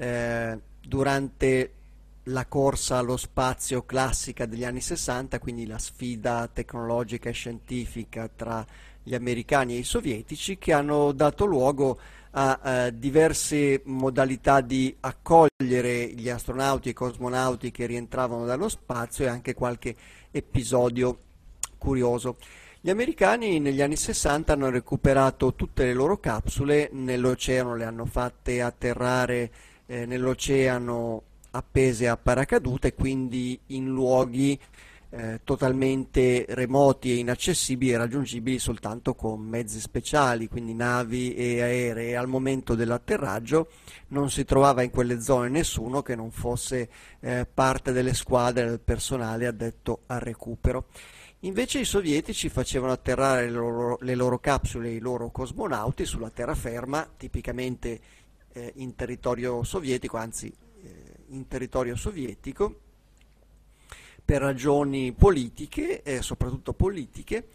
durante la corsa allo spazio classica degli anni 60, quindi la sfida tecnologica e scientifica tra gli americani e i sovietici, che hanno dato luogo a diverse modalità di accogliere gli astronauti e i cosmonauti che rientravano dallo spazio e anche qualche episodio curioso. Gli americani negli anni 60 hanno recuperato tutte le loro capsule nell'oceano, le hanno fatte atterrare nell'oceano appese a paracadute, quindi in luoghi totalmente remoti e inaccessibili e raggiungibili soltanto con mezzi speciali, quindi navi e aerei. E al momento dell'atterraggio non si trovava in quelle zone nessuno che non fosse parte delle squadre del personale addetto al recupero. Invece i sovietici facevano atterrare le loro capsule e i loro cosmonauti sulla terraferma, tipicamente in territorio sovietico, anzi in territorio sovietico, per ragioni politiche, soprattutto politiche,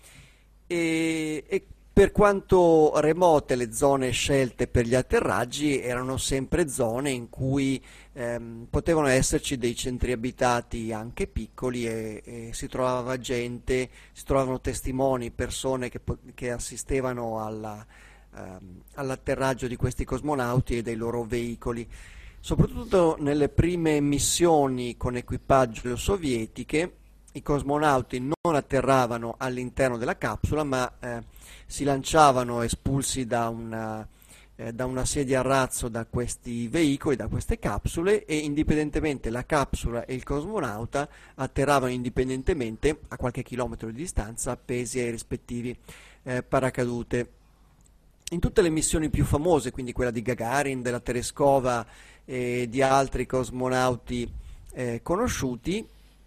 e per quanto remote le zone scelte per gli atterraggi, erano sempre zone in cui potevano esserci dei centri abitati anche piccoli e si trovava gente, si trovavano testimoni, persone che assistevano all'atterraggio di questi cosmonauti e dei loro veicoli. Soprattutto nelle prime missioni con equipaggio sovietiche, i cosmonauti non atterravano all'interno della capsula, ma si lanciavano espulsi da una sedia a razzo da questi veicoli, da queste capsule, e indipendentemente la capsula e il cosmonauta atterravano indipendentemente a qualche chilometro di distanza appesi ai rispettivi paracadute. In tutte le missioni più famose, quindi quella di Gagarin, della Tereskova e di altri cosmonauti conosciuti,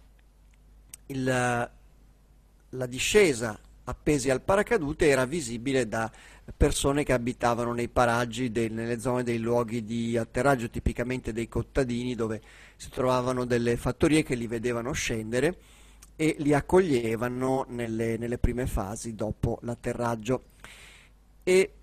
la discesa appesi al paracadute era visibile da persone che abitavano nei paraggi, nelle zone dei luoghi di atterraggio, tipicamente dei contadini, dove si trovavano delle fattorie che li vedevano scendere e li accoglievano nelle prime fasi dopo l'atterraggio. E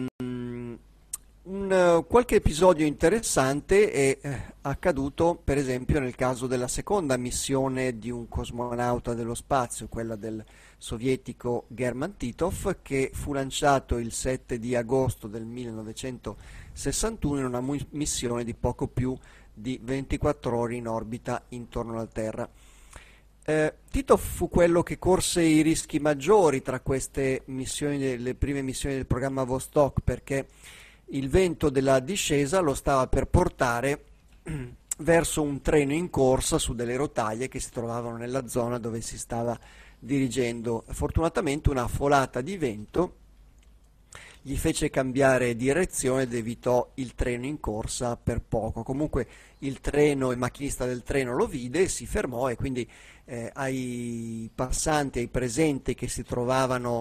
qualche episodio interessante è accaduto per esempio nel caso della seconda missione di un cosmonauta dello spazio, quella del sovietico German Titov, che fu lanciato il 7 di agosto del 1961 in una missione di poco più di 24 ore in orbita intorno alla Terra. Titov fu quello che corse i rischi maggiori tra queste missioni, le prime missioni del programma Vostok, perché il vento della discesa lo stava per portare verso un treno in corsa su delle rotaie che si trovavano nella zona dove si stava dirigendo. Fortunatamente una folata di vento gli fece cambiare direzione ed evitò il treno in corsa per poco. Comunque il macchinista del treno lo vide e si fermò, e quindi ai passanti, ai presenti che si trovavano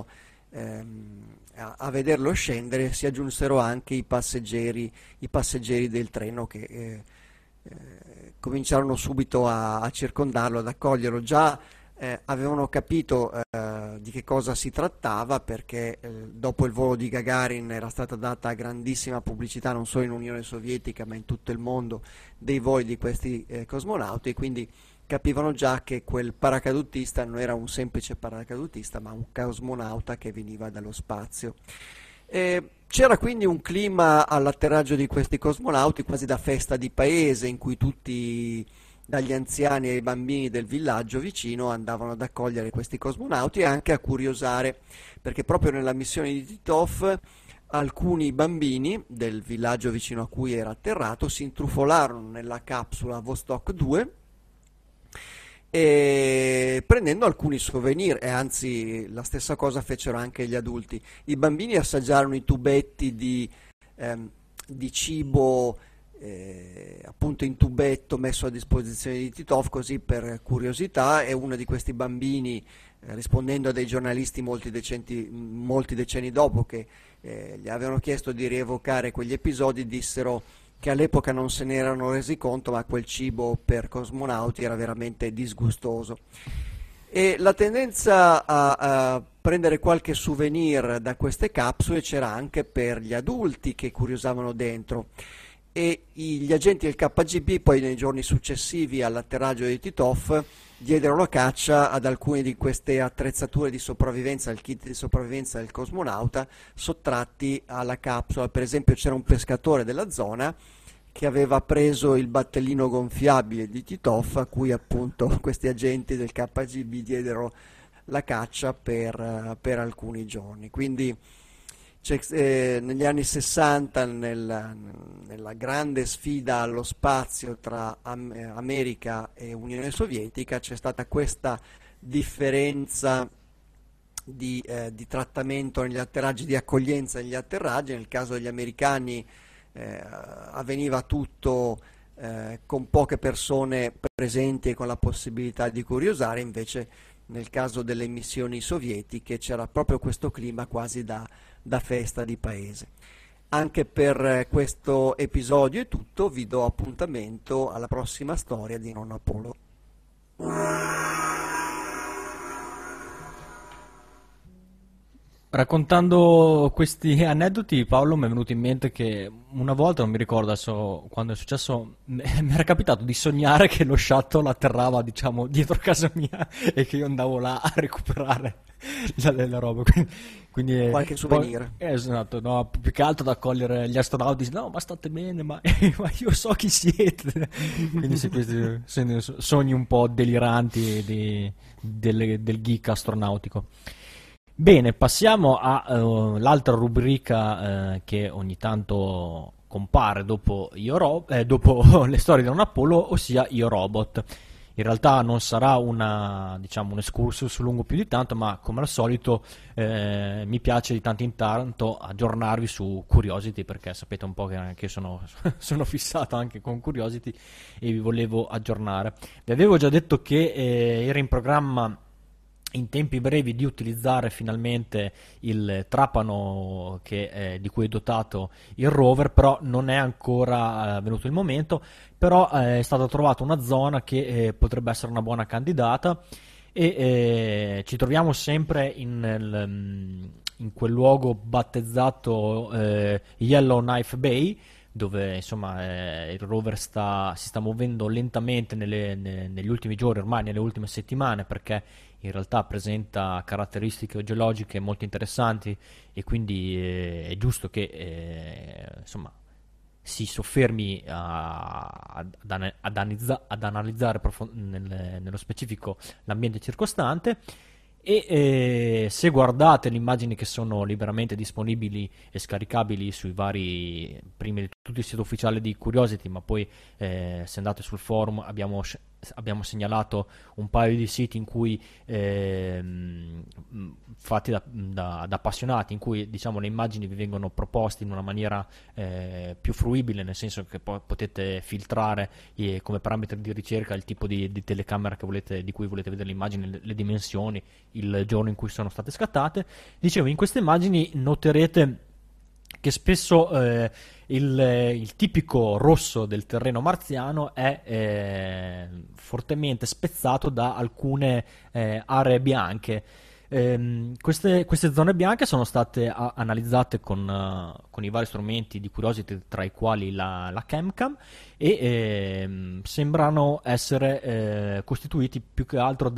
a vederlo scendere si aggiunsero anche i passeggeri del treno, che cominciarono subito a circondarlo, ad accoglierlo. Già avevano capito di che cosa si trattava, perché dopo il volo di Gagarin era stata data grandissima pubblicità non solo in Unione Sovietica ma in tutto il mondo dei voli di questi cosmonauti, e quindi capivano già che quel paracadutista non era un semplice paracadutista ma un cosmonauta che veniva dallo spazio. C'era quindi un clima all'atterraggio di questi cosmonauti quasi da festa di paese, in cui tutti, dagli anziani ai bambini del villaggio vicino, andavano ad accogliere questi cosmonauti e anche a curiosare, perché proprio nella missione di Titov alcuni bambini del villaggio vicino a cui era atterrato si intrufolarono nella capsula Vostok 2 e prendendo alcuni souvenir, e anzi la stessa cosa fecero anche gli adulti. I bambini assaggiarono i tubetti di di cibo appunto in tubetto messo a disposizione di Titov così per curiosità, e uno di questi bambini, rispondendo a dei giornalisti molti decenni dopo che gli avevano chiesto di rievocare quegli episodi, dissero che all'epoca non se ne erano resi conto, ma quel cibo per cosmonauti era veramente disgustoso. E la tendenza a prendere qualche souvenir da queste capsule c'era anche per gli adulti che curiosavano dentro, e gli agenti del KGB poi nei giorni successivi all'atterraggio di Titov diedero la caccia ad alcune di queste attrezzature di sopravvivenza, il kit di sopravvivenza del cosmonauta sottratti alla capsula. Per esempio c'era un pescatore della zona che aveva preso il battellino gonfiabile di Titov, a cui appunto questi agenti del KGB diedero la caccia per alcuni giorni. Quindi negli anni 60, nella grande sfida allo spazio tra America e Unione Sovietica, c'è stata questa differenza di trattamento negli atterraggi, di accoglienza negli atterraggi. Nel caso degli americani avveniva tutto con poche persone presenti e con la possibilità di curiosare, invece nel caso delle missioni sovietiche c'era proprio questo clima quasi da festa di paese. Anche per questo episodio è tutto, vi do appuntamento alla prossima storia di Nonno Apollo. Raccontando questi aneddoti, Paolo, mi è venuto in mente che una volta, non mi ricordo adesso quando è successo, mi era capitato di sognare che lo shuttle atterrava, diciamo, dietro casa mia e che io andavo là a recuperare la roba. Quindi qualche souvenir. Esatto, no, più che altro da accogliere gli astronauti. No, ma state bene, ma io so chi siete. Quindi se questi sono sogni un po' deliranti del geek astronautico. Bene, passiamo all'altra rubrica che ogni tanto compare dopo dopo le storie di Nonno Apollo, ossia Io Robot. In realtà non sarà un excursus lungo più di tanto, ma come al solito mi piace di tanto in tanto aggiornarvi su Curiosity, perché sapete un po' che anche io sono fissato anche con Curiosity e vi volevo aggiornare. Vi avevo già detto che era in programma in tempi brevi di utilizzare finalmente il trapano di cui è dotato il rover, però non è ancora venuto il momento. Però è stata trovata una zona che potrebbe essere una buona candidata, e ci troviamo sempre in quel luogo battezzato Yellowknife Bay, dove insomma il rover si sta muovendo lentamente negli ultimi giorni, ormai nelle ultime settimane, perché in realtà presenta caratteristiche geologiche molto interessanti, e quindi è giusto che insomma si soffermi ad analizzare nello specifico l'ambiente circostante. E se guardate le immagini che sono liberamente disponibili e scaricabili sui vari, prima di tutto il sito ufficiale di Curiosity, ma poi se andate sul forum abbiamo segnalato un paio di siti in cui fatti da appassionati, in cui diciamo le immagini vi vengono proposte in una maniera più fruibile, nel senso che potete filtrare come parametri di ricerca il tipo di telecamera di cui volete vedere le immagini, le dimensioni, il giorno in cui sono state scattate. Dicevo, in queste immagini noterete che spesso il tipico rosso del terreno marziano è fortemente spezzato da alcune aree bianche. Queste zone bianche sono state analizzate con i vari strumenti di Curiosity, tra i quali la ChemCam, e sembrano essere costituiti più che altro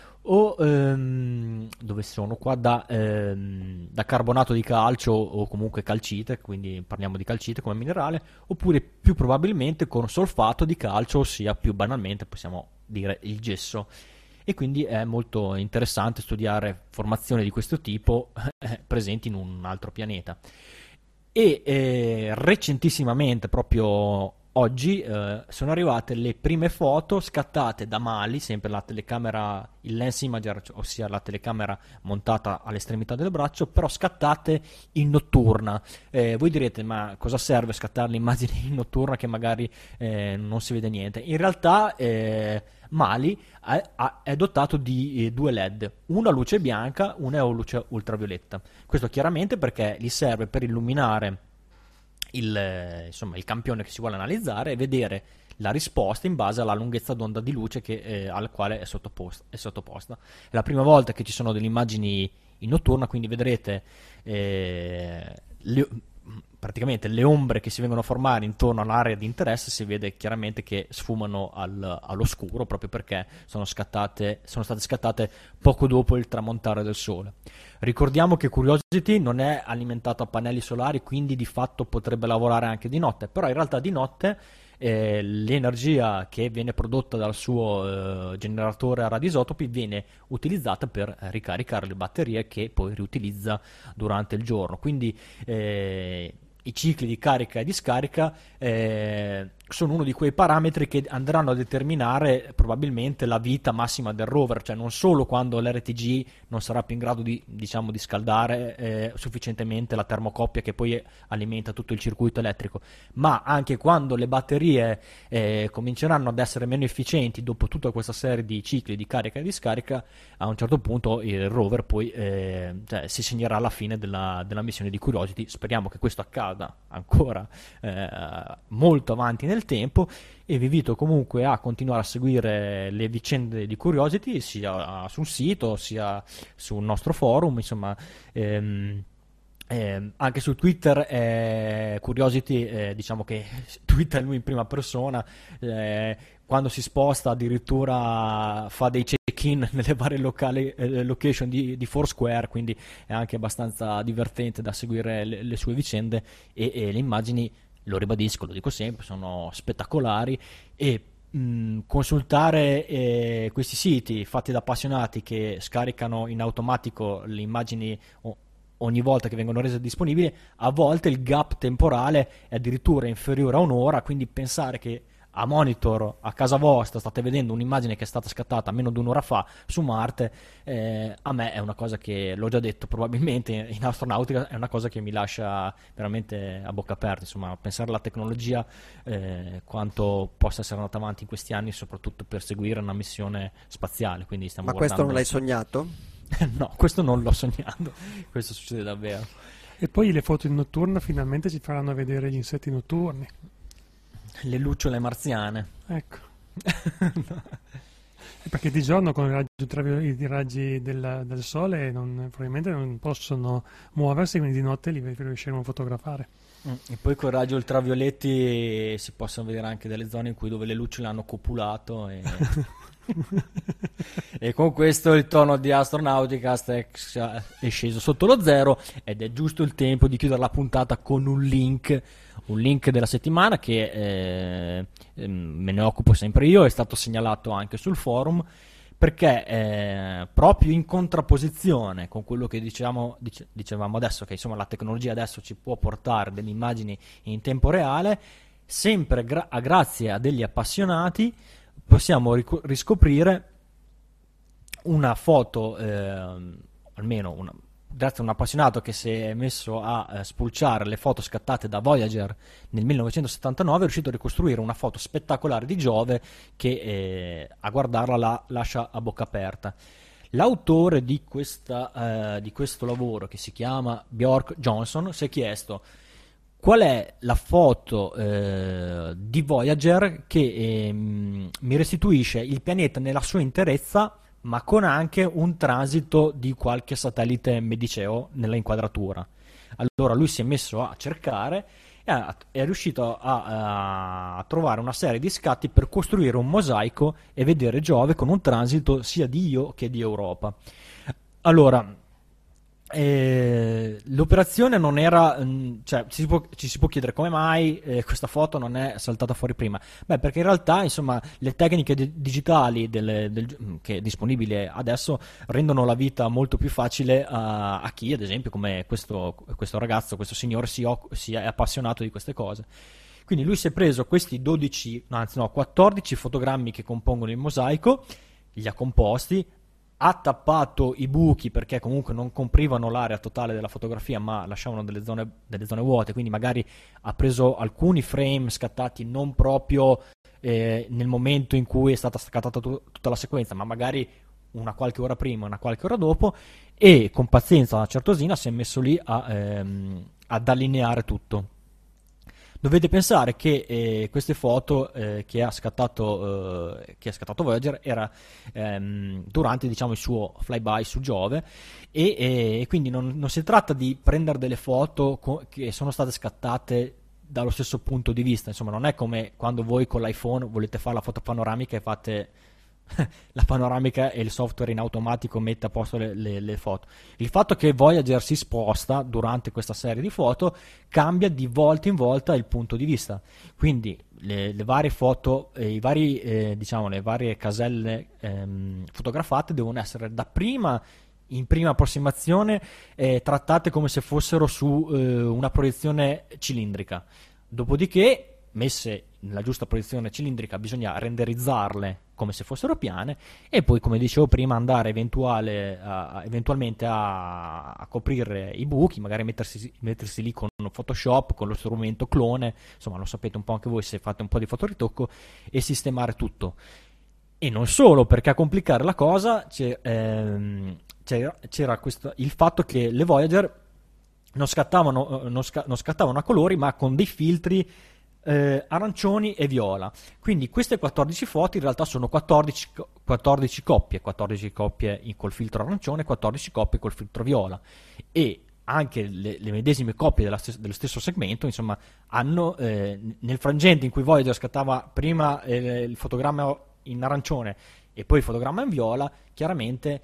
dove sono qua da carbonato di calcio o comunque calcite, quindi parliamo di calcite come minerale, oppure più probabilmente con solfato di calcio, ossia più banalmente possiamo dire il gesso. E quindi è molto interessante studiare formazioni di questo tipo presenti in un altro pianeta. E recentissimamente, proprio oggi sono arrivate le prime foto scattate da Mali, sempre la telecamera, il lens imager, ossia la telecamera montata all'estremità del braccio, però scattate in notturna. Voi direte, ma cosa serve scattare le immagini in notturna che magari non si vede niente? In realtà Mali è dotato di due LED, una luce bianca, una luce ultravioletta. Questo chiaramente perché gli serve per illuminare il campione che si vuole analizzare e vedere la risposta in base alla lunghezza d'onda di luce alla quale è sottoposta. È la prima volta che ci sono delle immagini in notturna, quindi vedrete praticamente le ombre che si vengono a formare intorno all'area di interesse. Si vede chiaramente che sfumano all'oscuro, proprio perché sono state scattate poco dopo il tramontare del sole. Ricordiamo che Curiosity non è alimentato a pannelli solari, quindi di fatto potrebbe lavorare anche di notte, però in realtà di notte l'energia che viene prodotta dal suo generatore a radisotopi viene utilizzata per ricaricare le batterie che poi riutilizza durante il giorno. Quindi i cicli di carica e di scarica sono uno di quei parametri che andranno a determinare probabilmente la vita massima del rover, cioè non solo quando l'RTG non sarà più in grado di scaldare sufficientemente la termocoppia che poi alimenta tutto il circuito elettrico, ma anche quando le batterie cominceranno ad essere meno efficienti dopo tutta questa serie di cicli di carica e di scarica. A un certo punto il rover poi si segnerà la fine della missione di Curiosity. Speriamo che questo accada ancora molto avanti nel tempo, e vi invito comunque a continuare a seguire le vicende di Curiosity sia sul sito sia sul nostro forum, insomma. Anche su Twitter Curiosity, diciamo che twitta lui in prima persona, quando si sposta addirittura fa dei check-in nelle varie location di Foursquare, quindi è anche abbastanza divertente da seguire le sue vicende, e le immagini, lo ribadisco, lo dico sempre, sono spettacolari. E consultare questi siti fatti da appassionati che scaricano in automatico le immagini ogni volta che vengono rese disponibili, a volte il gap temporale è addirittura inferiore a un'ora, quindi pensare che a monitor a casa vostra state vedendo un'immagine che è stata scattata meno di un'ora fa su Marte, a me è una cosa che, l'ho già detto probabilmente in astronautica, è una cosa che mi lascia veramente a bocca aperta. Insomma, pensare alla tecnologia, quanto possa essere andata avanti in questi anni, soprattutto per seguire una missione spaziale. Quindi stiamo questo non l'hai guardando... sognato? No, questo non l'ho sognato, questo succede davvero. E poi le foto in notturna finalmente ci faranno vedere gli insetti notturni. Le lucciole marziane. Ecco. No. Perché di giorno con i raggi del sole probabilmente non possono muoversi, quindi di notte li riusciremo a fotografare. E poi con i raggi ultravioletti si possono vedere anche delle zone dove le lucciole hanno copulato e con questo il tono di Astronauticast è sceso sotto lo zero, ed è giusto il tempo di chiudere la puntata con un link della settimana che me ne occupo sempre io, è stato segnalato anche sul forum, perché proprio in contrapposizione con quello che dicevamo adesso, che insomma la tecnologia adesso ci può portare delle immagini in tempo reale, sempre grazie a degli appassionati possiamo riscoprire una foto, almeno grazie a un appassionato che si è messo a spulciare le foto scattate da Voyager nel 1979, è riuscito a ricostruire una foto spettacolare di Giove che a guardarla lascia a bocca aperta. L'autore di questo lavoro, che si chiama Bjork Johnson, si è chiesto qual è la foto di Voyager che mi restituisce il pianeta nella sua interezza, ma con anche un transito di qualche satellite mediceo nella inquadratura. Allora lui si è messo a cercare e è riuscito a trovare una serie di scatti per costruire un mosaico e vedere Giove con un transito sia di Io che di Europa. Allora, l'operazione non era, cioè ci si può chiedere come mai questa foto non è saltata fuori prima. Beh, perché in realtà insomma le tecniche digitali che è disponibile adesso rendono la vita molto più facile a chi, ad esempio, come questo ragazzo, questo signore, si è appassionato di queste cose. Quindi lui si è preso questi 12, no, anzi no, 14 fotogrammi che compongono il mosaico, li ha composti, ha tappato i buchi perché comunque non comprivano l'area totale della fotografia ma lasciavano delle zone vuote, quindi magari ha preso alcuni frame scattati non proprio nel momento in cui è stata scattata tutta la sequenza, ma magari una qualche ora prima, una qualche ora dopo, e con pazienza una certosina si è messo lì ad allineare tutto. Dovete pensare che queste foto che ha scattato Voyager era durante, diciamo, il suo flyby su Giove, e quindi non si tratta di prendere delle foto che sono state scattate dallo stesso punto di vista. Insomma, non è come quando voi con l'iPhone volete fare la foto panoramica e fate la panoramica e il software in automatico mette a posto le foto. Il fatto che Voyager si sposta durante questa serie di foto cambia di volta in volta il punto di vista, quindi le varie foto, diciamo, le varie caselle fotografate devono essere in prima approssimazione trattate come se fossero su una proiezione cilindrica, dopodiché messe nella giusta proiezione cilindrica bisogna renderizzarle come se fossero piane, e poi, come dicevo prima, andare eventualmente a coprire i buchi, magari mettersi lì con Photoshop, con lo strumento clone, insomma lo sapete un po' anche voi se fate un po' di fotoritocco, e sistemare tutto. E non solo, perché a complicare la cosa c'era il fatto che le Voyager non scattavano a colori, ma con dei filtri arancioni e viola. Quindi queste 14 foto in realtà sono 14 coppie col filtro arancione, 14 coppie col filtro viola, e anche le medesime coppie dello stesso segmento, insomma, hanno nel frangente in cui Voyager scattava prima il fotogramma in arancione e poi il fotogramma in viola, chiaramente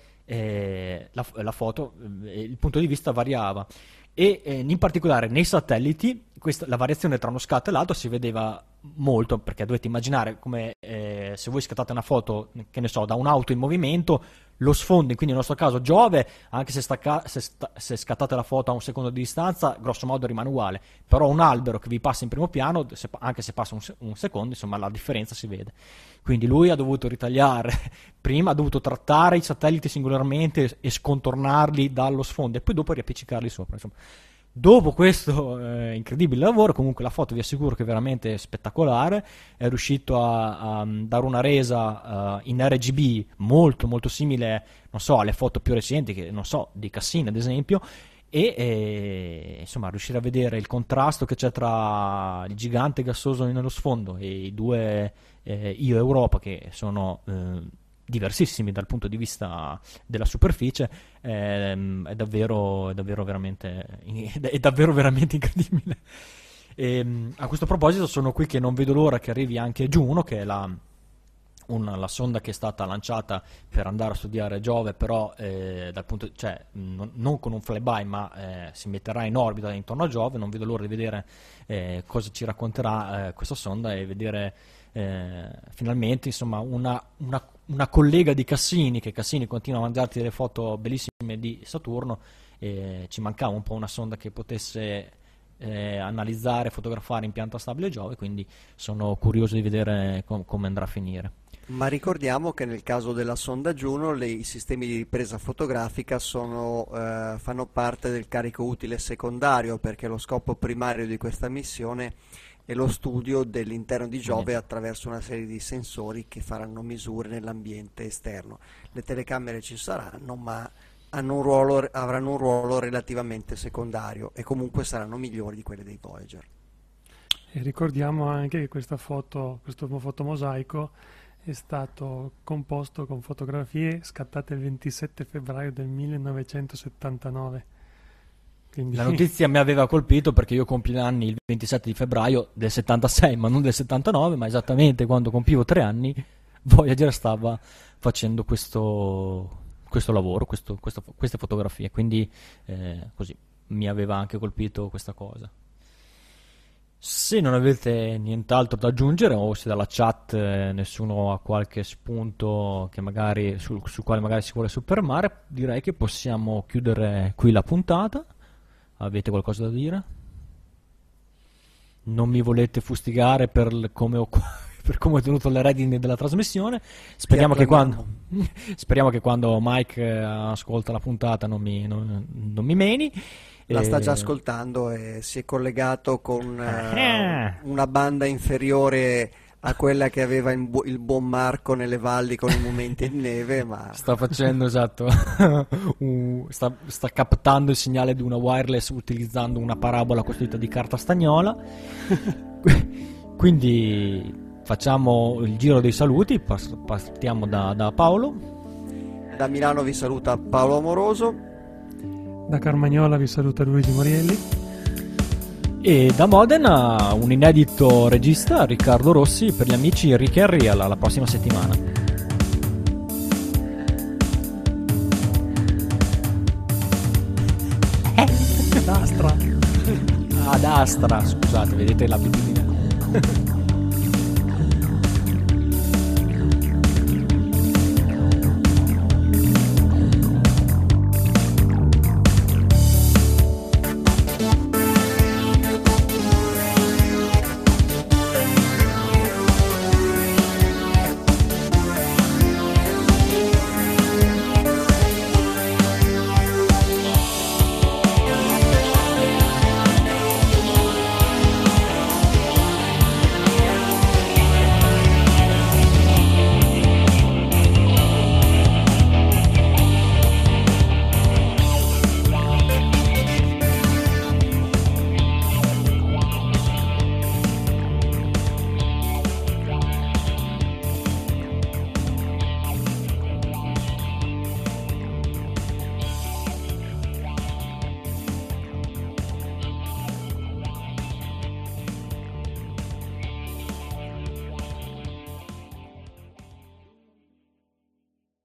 la foto, il punto di vista variava, e in particolare nei satelliti la variazione tra uno scatto e l'altro si vedeva molto, perché dovete immaginare come se voi scattate una foto, che ne so, da un'auto in movimento, lo sfondo, quindi nel nostro caso Giove, anche se scattate la foto a un secondo di distanza, grosso modo rimane uguale, però un albero che vi passa in primo piano, anche se passa un secondo, insomma la differenza si vede. Quindi lui ha dovuto ritagliare, prima ha dovuto trattare i satelliti singolarmente e scontornarli dallo sfondo, e poi dopo riappiccicarli sopra, insomma. Dopo questo incredibile lavoro, comunque la foto vi assicuro che è veramente spettacolare, è riuscito a dare una resa in RGB molto molto simile, non so, alle foto più recenti, che non so, di Cassini ad esempio, e insomma riuscire a vedere il contrasto che c'è tra il gigante gassoso nello sfondo e i due Io Europa, che sono diversissimi dal punto di vista della superficie, è davvero veramente incredibile. A questo proposito sono qui che non vedo l'ora che arrivi anche Juno, che è la sonda che è stata lanciata per andare a studiare Giove, però non con un flyby, ma si metterà in orbita intorno a Giove. Non vedo l'ora di vedere cosa ci racconterà questa sonda, e vedere finalmente, insomma, una collega di Cassini, che Cassini continua a mandarti delle foto bellissime di Saturno, e ci mancava un po' una sonda che potesse analizzare, fotografare in pianta stabile Giove, quindi sono curioso di vedere come andrà a finire. Ma ricordiamo che nel caso della sonda Juno i sistemi di ripresa fotografica fanno parte del carico utile secondario, perché lo scopo primario di questa missione è lo studio dell'interno di Giove attraverso una serie di sensori che faranno misure nell'ambiente esterno. Le telecamere ci saranno, ma avranno un ruolo relativamente secondario, e comunque saranno migliori di quelle dei Voyager. E ricordiamo anche che questo fotomosaico è stato composto con fotografie scattate il 27 febbraio del 1979. Quindi... La notizia mi aveva colpito perché io compio gli anni il 27 di febbraio del 76, ma non del 79, ma esattamente quando compivo 3 anni Voyager stava facendo questo lavoro, queste fotografie, quindi così mi aveva anche colpito questa cosa. Se non avete nient'altro da aggiungere, o se dalla chat nessuno ha qualche spunto che magari sul quale magari si vuole soffermare, direi che possiamo chiudere qui la puntata. Avete qualcosa da dire? non mi volete fustigare per come ho tenuto le redini della trasmissione. Speriamo che quando Mike ascolta la puntata non mi meni. La sta già ascoltando e si è collegato con una banda inferiore a quella che aveva il buon Marco nelle valli con i momenti di neve, ma sta facendo esatto sta captando il segnale di una wireless utilizzando una parabola costruita di carta stagnola. Quindi facciamo il giro dei saluti, partiamo da Paolo. Da Milano vi saluta Paolo Amoroso. Da Carmagnola vi saluta Luigi Morielli. E da Modena un inedito regista, Riccardo Rossi, per gli amici Rick e Real. Alla prossima settimana. Ad Astra. Ad Astra, scusate, vedete l'abitudine.